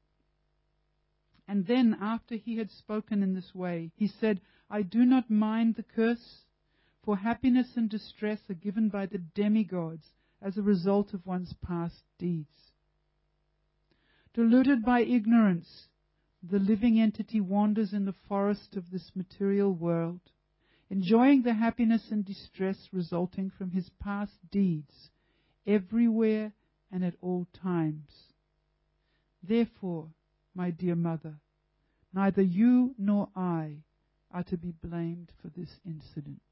And then, after he had spoken in this way, he said, "I do not mind the curse, for happiness and distress are given by the demigods as a result of one's past deeds. Deluded by ignorance, the living entity wanders in the forest of this material world, enjoying the happiness and distress resulting from his past deeds, everywhere and at all times. Therefore, my dear mother, neither you nor I are to be blamed for this incident.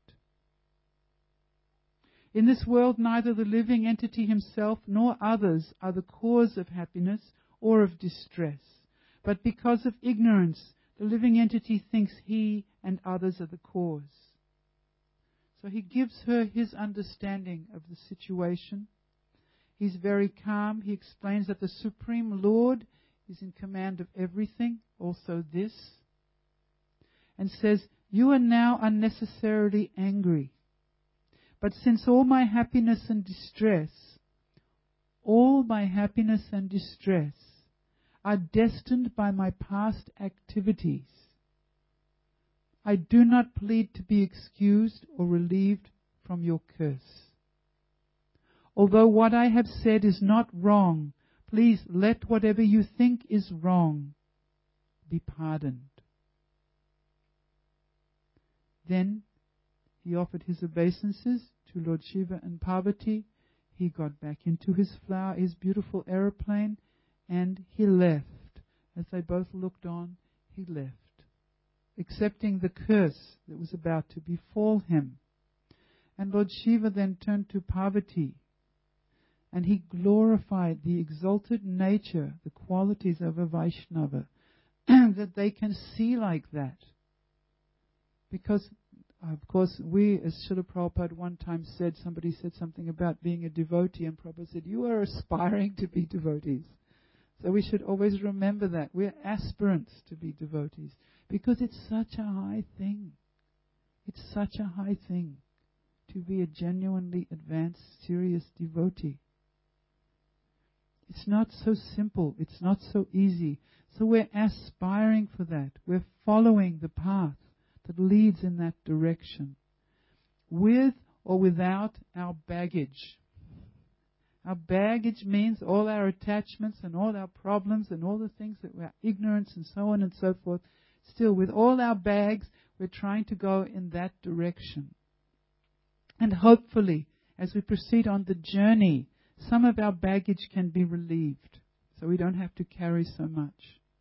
In this world, neither the living entity himself nor others are the cause of happiness or of distress, but because of ignorance, the living entity thinks he and others are the cause. So he gives her his understanding of the situation. He's very calm. He explains that the Supreme Lord is in command of everything, also this, and says, you are now unnecessarily angry. But since all my happiness and distress, all my happiness and distress are destined by my past activities, I do not plead to be excused or relieved from your curse. Although what I have said is not wrong, please let whatever you think is wrong be pardoned. Then he offered his obeisances to Lord Shiva and Parvati. He got back into his flower, his beautiful aeroplane, and he left. As they both looked on, he left, accepting the curse that was about to befall him. And Lord Shiva then turned to Parvati, and he glorified the exalted nature, the qualities of a Vaishnava, that they can see like that. Because, of course, we, as Srila Prabhupada one time said, somebody said something about being a devotee, and Prabhupada said, you are aspiring to be devotees. So we should always remember that. We're aspirants to be devotees, because it's such a high thing. It's such a high thing to be a genuinely advanced, serious devotee. It's not so simple. It's not so easy. So we're aspiring for that. We're following the path that leads in that direction, with or without our baggage. Our baggage means all our attachments and all our problems and all the things that we're ignorance and so on and so forth. Still, with all our bags, we're trying to go in that direction. And hopefully, as we proceed on the journey, some of our baggage can be relieved, so we don't have to carry so much.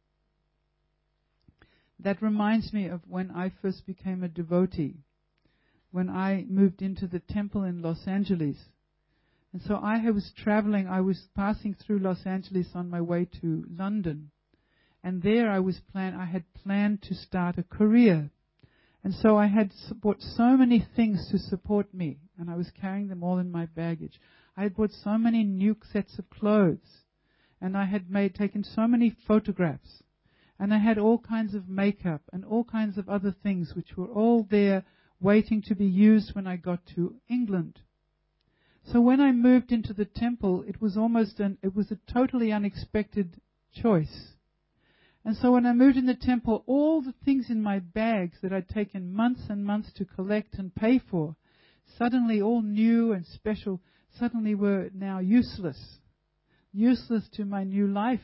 That reminds me of when I first became a devotee, when I moved into the temple in Los Angeles. And so I was traveling, I was passing through Los Angeles on my way to London. And there I was plan, I had planned to start a career. And so I had bought so many things to support me, and I was carrying them all in my baggage. I had bought so many new sets of clothes, and I had made taken so many photographs. And I had all kinds of makeup and all kinds of other things which were all there waiting to be used when I got to England. So when I moved into the temple, it was almost an, it was a totally unexpected choice. And so when I moved in the temple, all the things in my bags that I'd taken months and months to collect and pay for, suddenly all new and special, suddenly were now useless. Useless to my new life.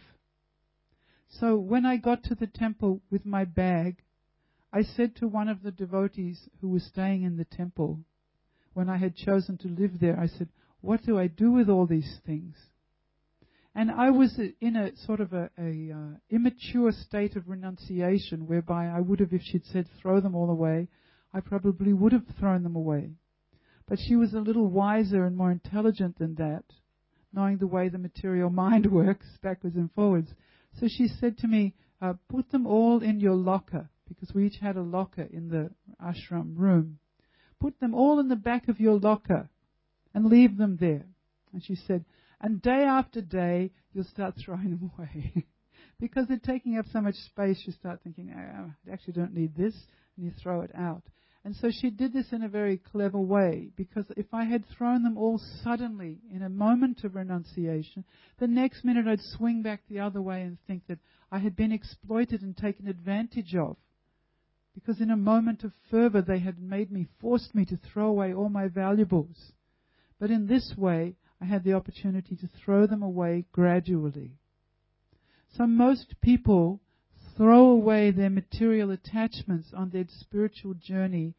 So when I got to the temple with my bag, I said to one of the devotees who was staying in the temple, when I had chosen to live there, I said, what do I do with all these things? And I was in a sort of a, a uh, immature state of renunciation, whereby I would have, if she'd said throw them all away, I probably would have thrown them away. But she was a little wiser and more intelligent than that, knowing the way the material mind works, backwards and forwards. So she said to me, uh, put them all in your locker, because we each had a locker in the ashram room. Put them all in the back of your locker and leave them there. And she said, and day after day, you'll start throwing them away. Because they're taking up so much space, you start thinking, oh, I actually don't need this, and you throw it out. And so she did this in a very clever way, because if I had thrown them all suddenly in a moment of renunciation, the next minute I'd swing back the other way and think that I had been exploited and taken advantage of. Because in a moment of fervor they had made me, forced me to throw away all my valuables. But in this way, I had the opportunity to throw them away gradually. So most people throw away their material attachments on their spiritual journey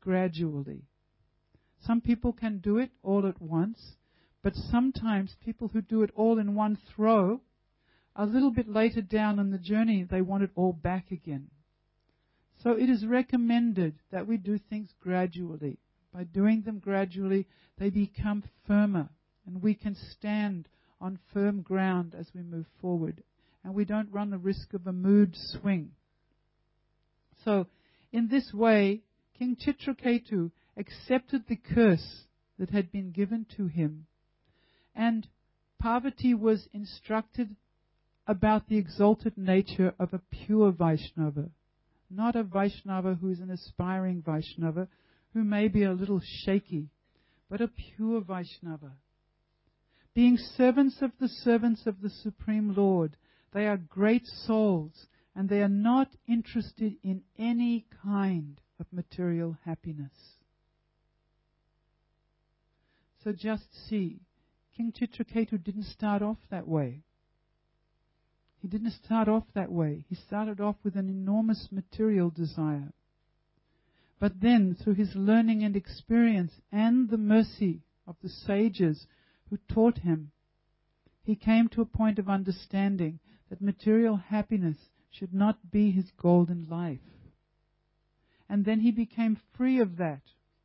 gradually. Some people can do it all at once, but sometimes people who do it all in one throw, a little bit later down on the journey, they want it all back again. So it is recommended that we do things gradually. By doing them gradually, they become firmer, and we can stand on firm ground as we move forward, and we don't run the risk of a mood swing. So, in this way, King Chitraketu accepted the curse that had been given to him, and Parvati was instructed about the exalted nature of a pure Vaishnava, not a Vaishnava who is an aspiring Vaishnava, who may be a little shaky, but a pure Vaishnava. Being servants of the servants of the Supreme Lord, they are great souls, and they are not interested in any kind of material happiness. So just see, King Chitraketu didn't start off that way. He didn't start off that way. He started off with an enormous material desire. But then, through his learning and experience and the mercy of the sages who taught him, he came to a point of understanding that material happiness should not be his goal in life. And then he became free of that.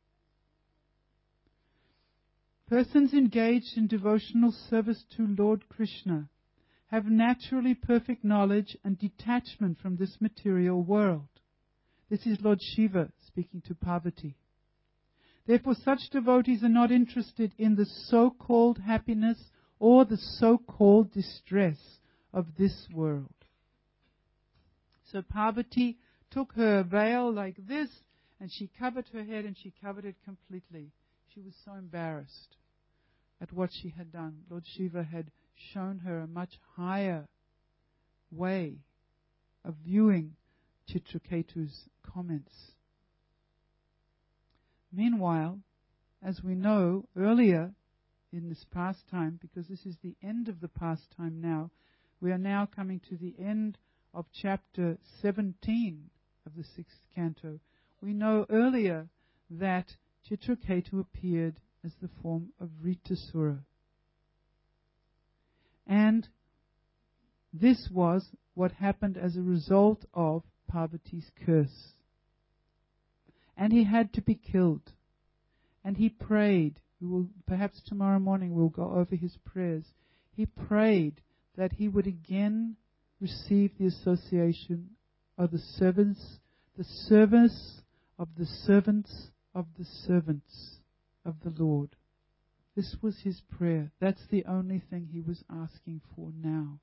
Persons engaged in devotional service to Lord Krishna have naturally perfect knowledge and detachment from this material world. This is Lord Shiva speaking to Parvati. Therefore, such devotees are not interested in the so-called happiness or the so-called distress of this world. So Parvati took her veil like this, and she covered her head, and she covered it completely. She was so embarrassed at what she had done. Lord Shiva had shown her a much higher way of viewing Chitraketu's comments. Meanwhile, as we know earlier in this pastime, because this is the end of the pastime now, we are now coming to the end of chapter seventeen of the sixth canto. We know earlier that Chitraketu appeared as the form of Ritasura. And this was what happened as a result of Parvati's curse. And he had to be killed. And he prayed. We will, perhaps tomorrow morning we'll go over his prayers. He prayed that he would again receive the association of the servants, the service of the servants of the servants of the Lord. This was his prayer. That's the only thing he was asking for now.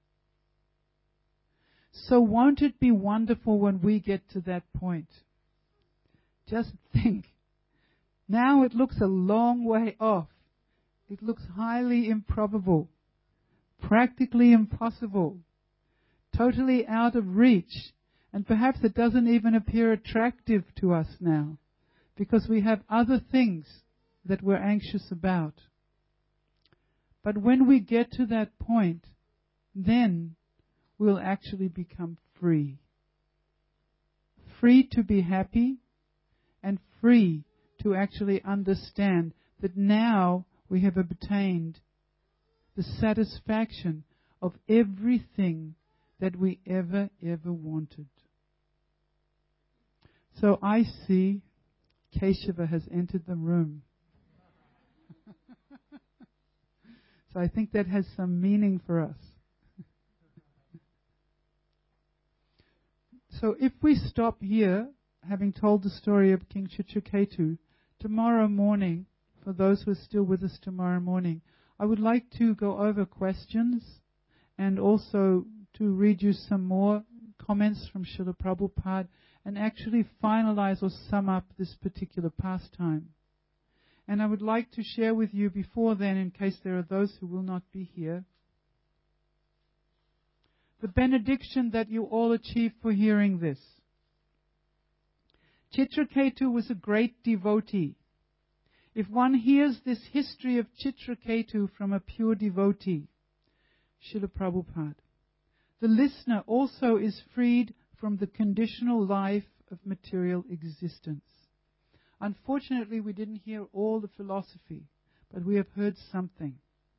So won't it be wonderful when we get to that point? Just think. Now it looks a long way off. It looks highly improbable, practically impossible, totally out of reach, and perhaps it doesn't even appear attractive to us now, because we have other things that we're anxious about. But when we get to that point, then we'll actually become free. Free to be happy, and free to actually understand that now we have obtained the satisfaction of everything that we ever, ever wanted. So I see Keshava has entered the room. So I think that has some meaning for us. So if we stop here, having told the story of King Chitraketu, tomorrow morning, for those who are still with us tomorrow morning, I would like to go over questions and also to read you some more comments from Srila Prabhupada and actually finalize or sum up this particular pastime. And I would like to share with you before then, in case there are those who will not be here, the benediction that you all achieve for hearing this. Chitraketu was a great devotee. If one hears this history of Chitraketu from a pure devotee, Srila Prabhupada, the listener also is freed from the conditional life of material existence. Unfortunately, we didn't hear all the philosophy, but we have heard something.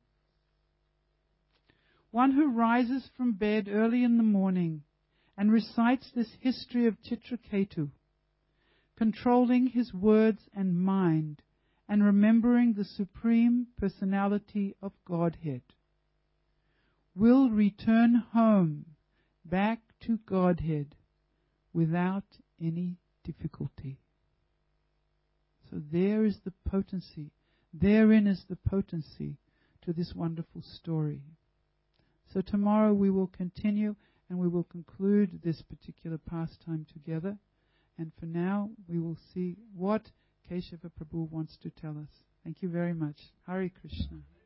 One who rises from bed early in the morning and recites this history of Chitraketu, controlling his words and mind and remembering the Supreme Personality of Godhead, will return home back to Godhead without any difficulty. So there is the potency. Therein is the potency to this wonderful story. So tomorrow we will continue and we will conclude this particular pastime together. And for now, we will see what Keshava Prabhu wants to tell us. Thank you very much. Hare Krishna.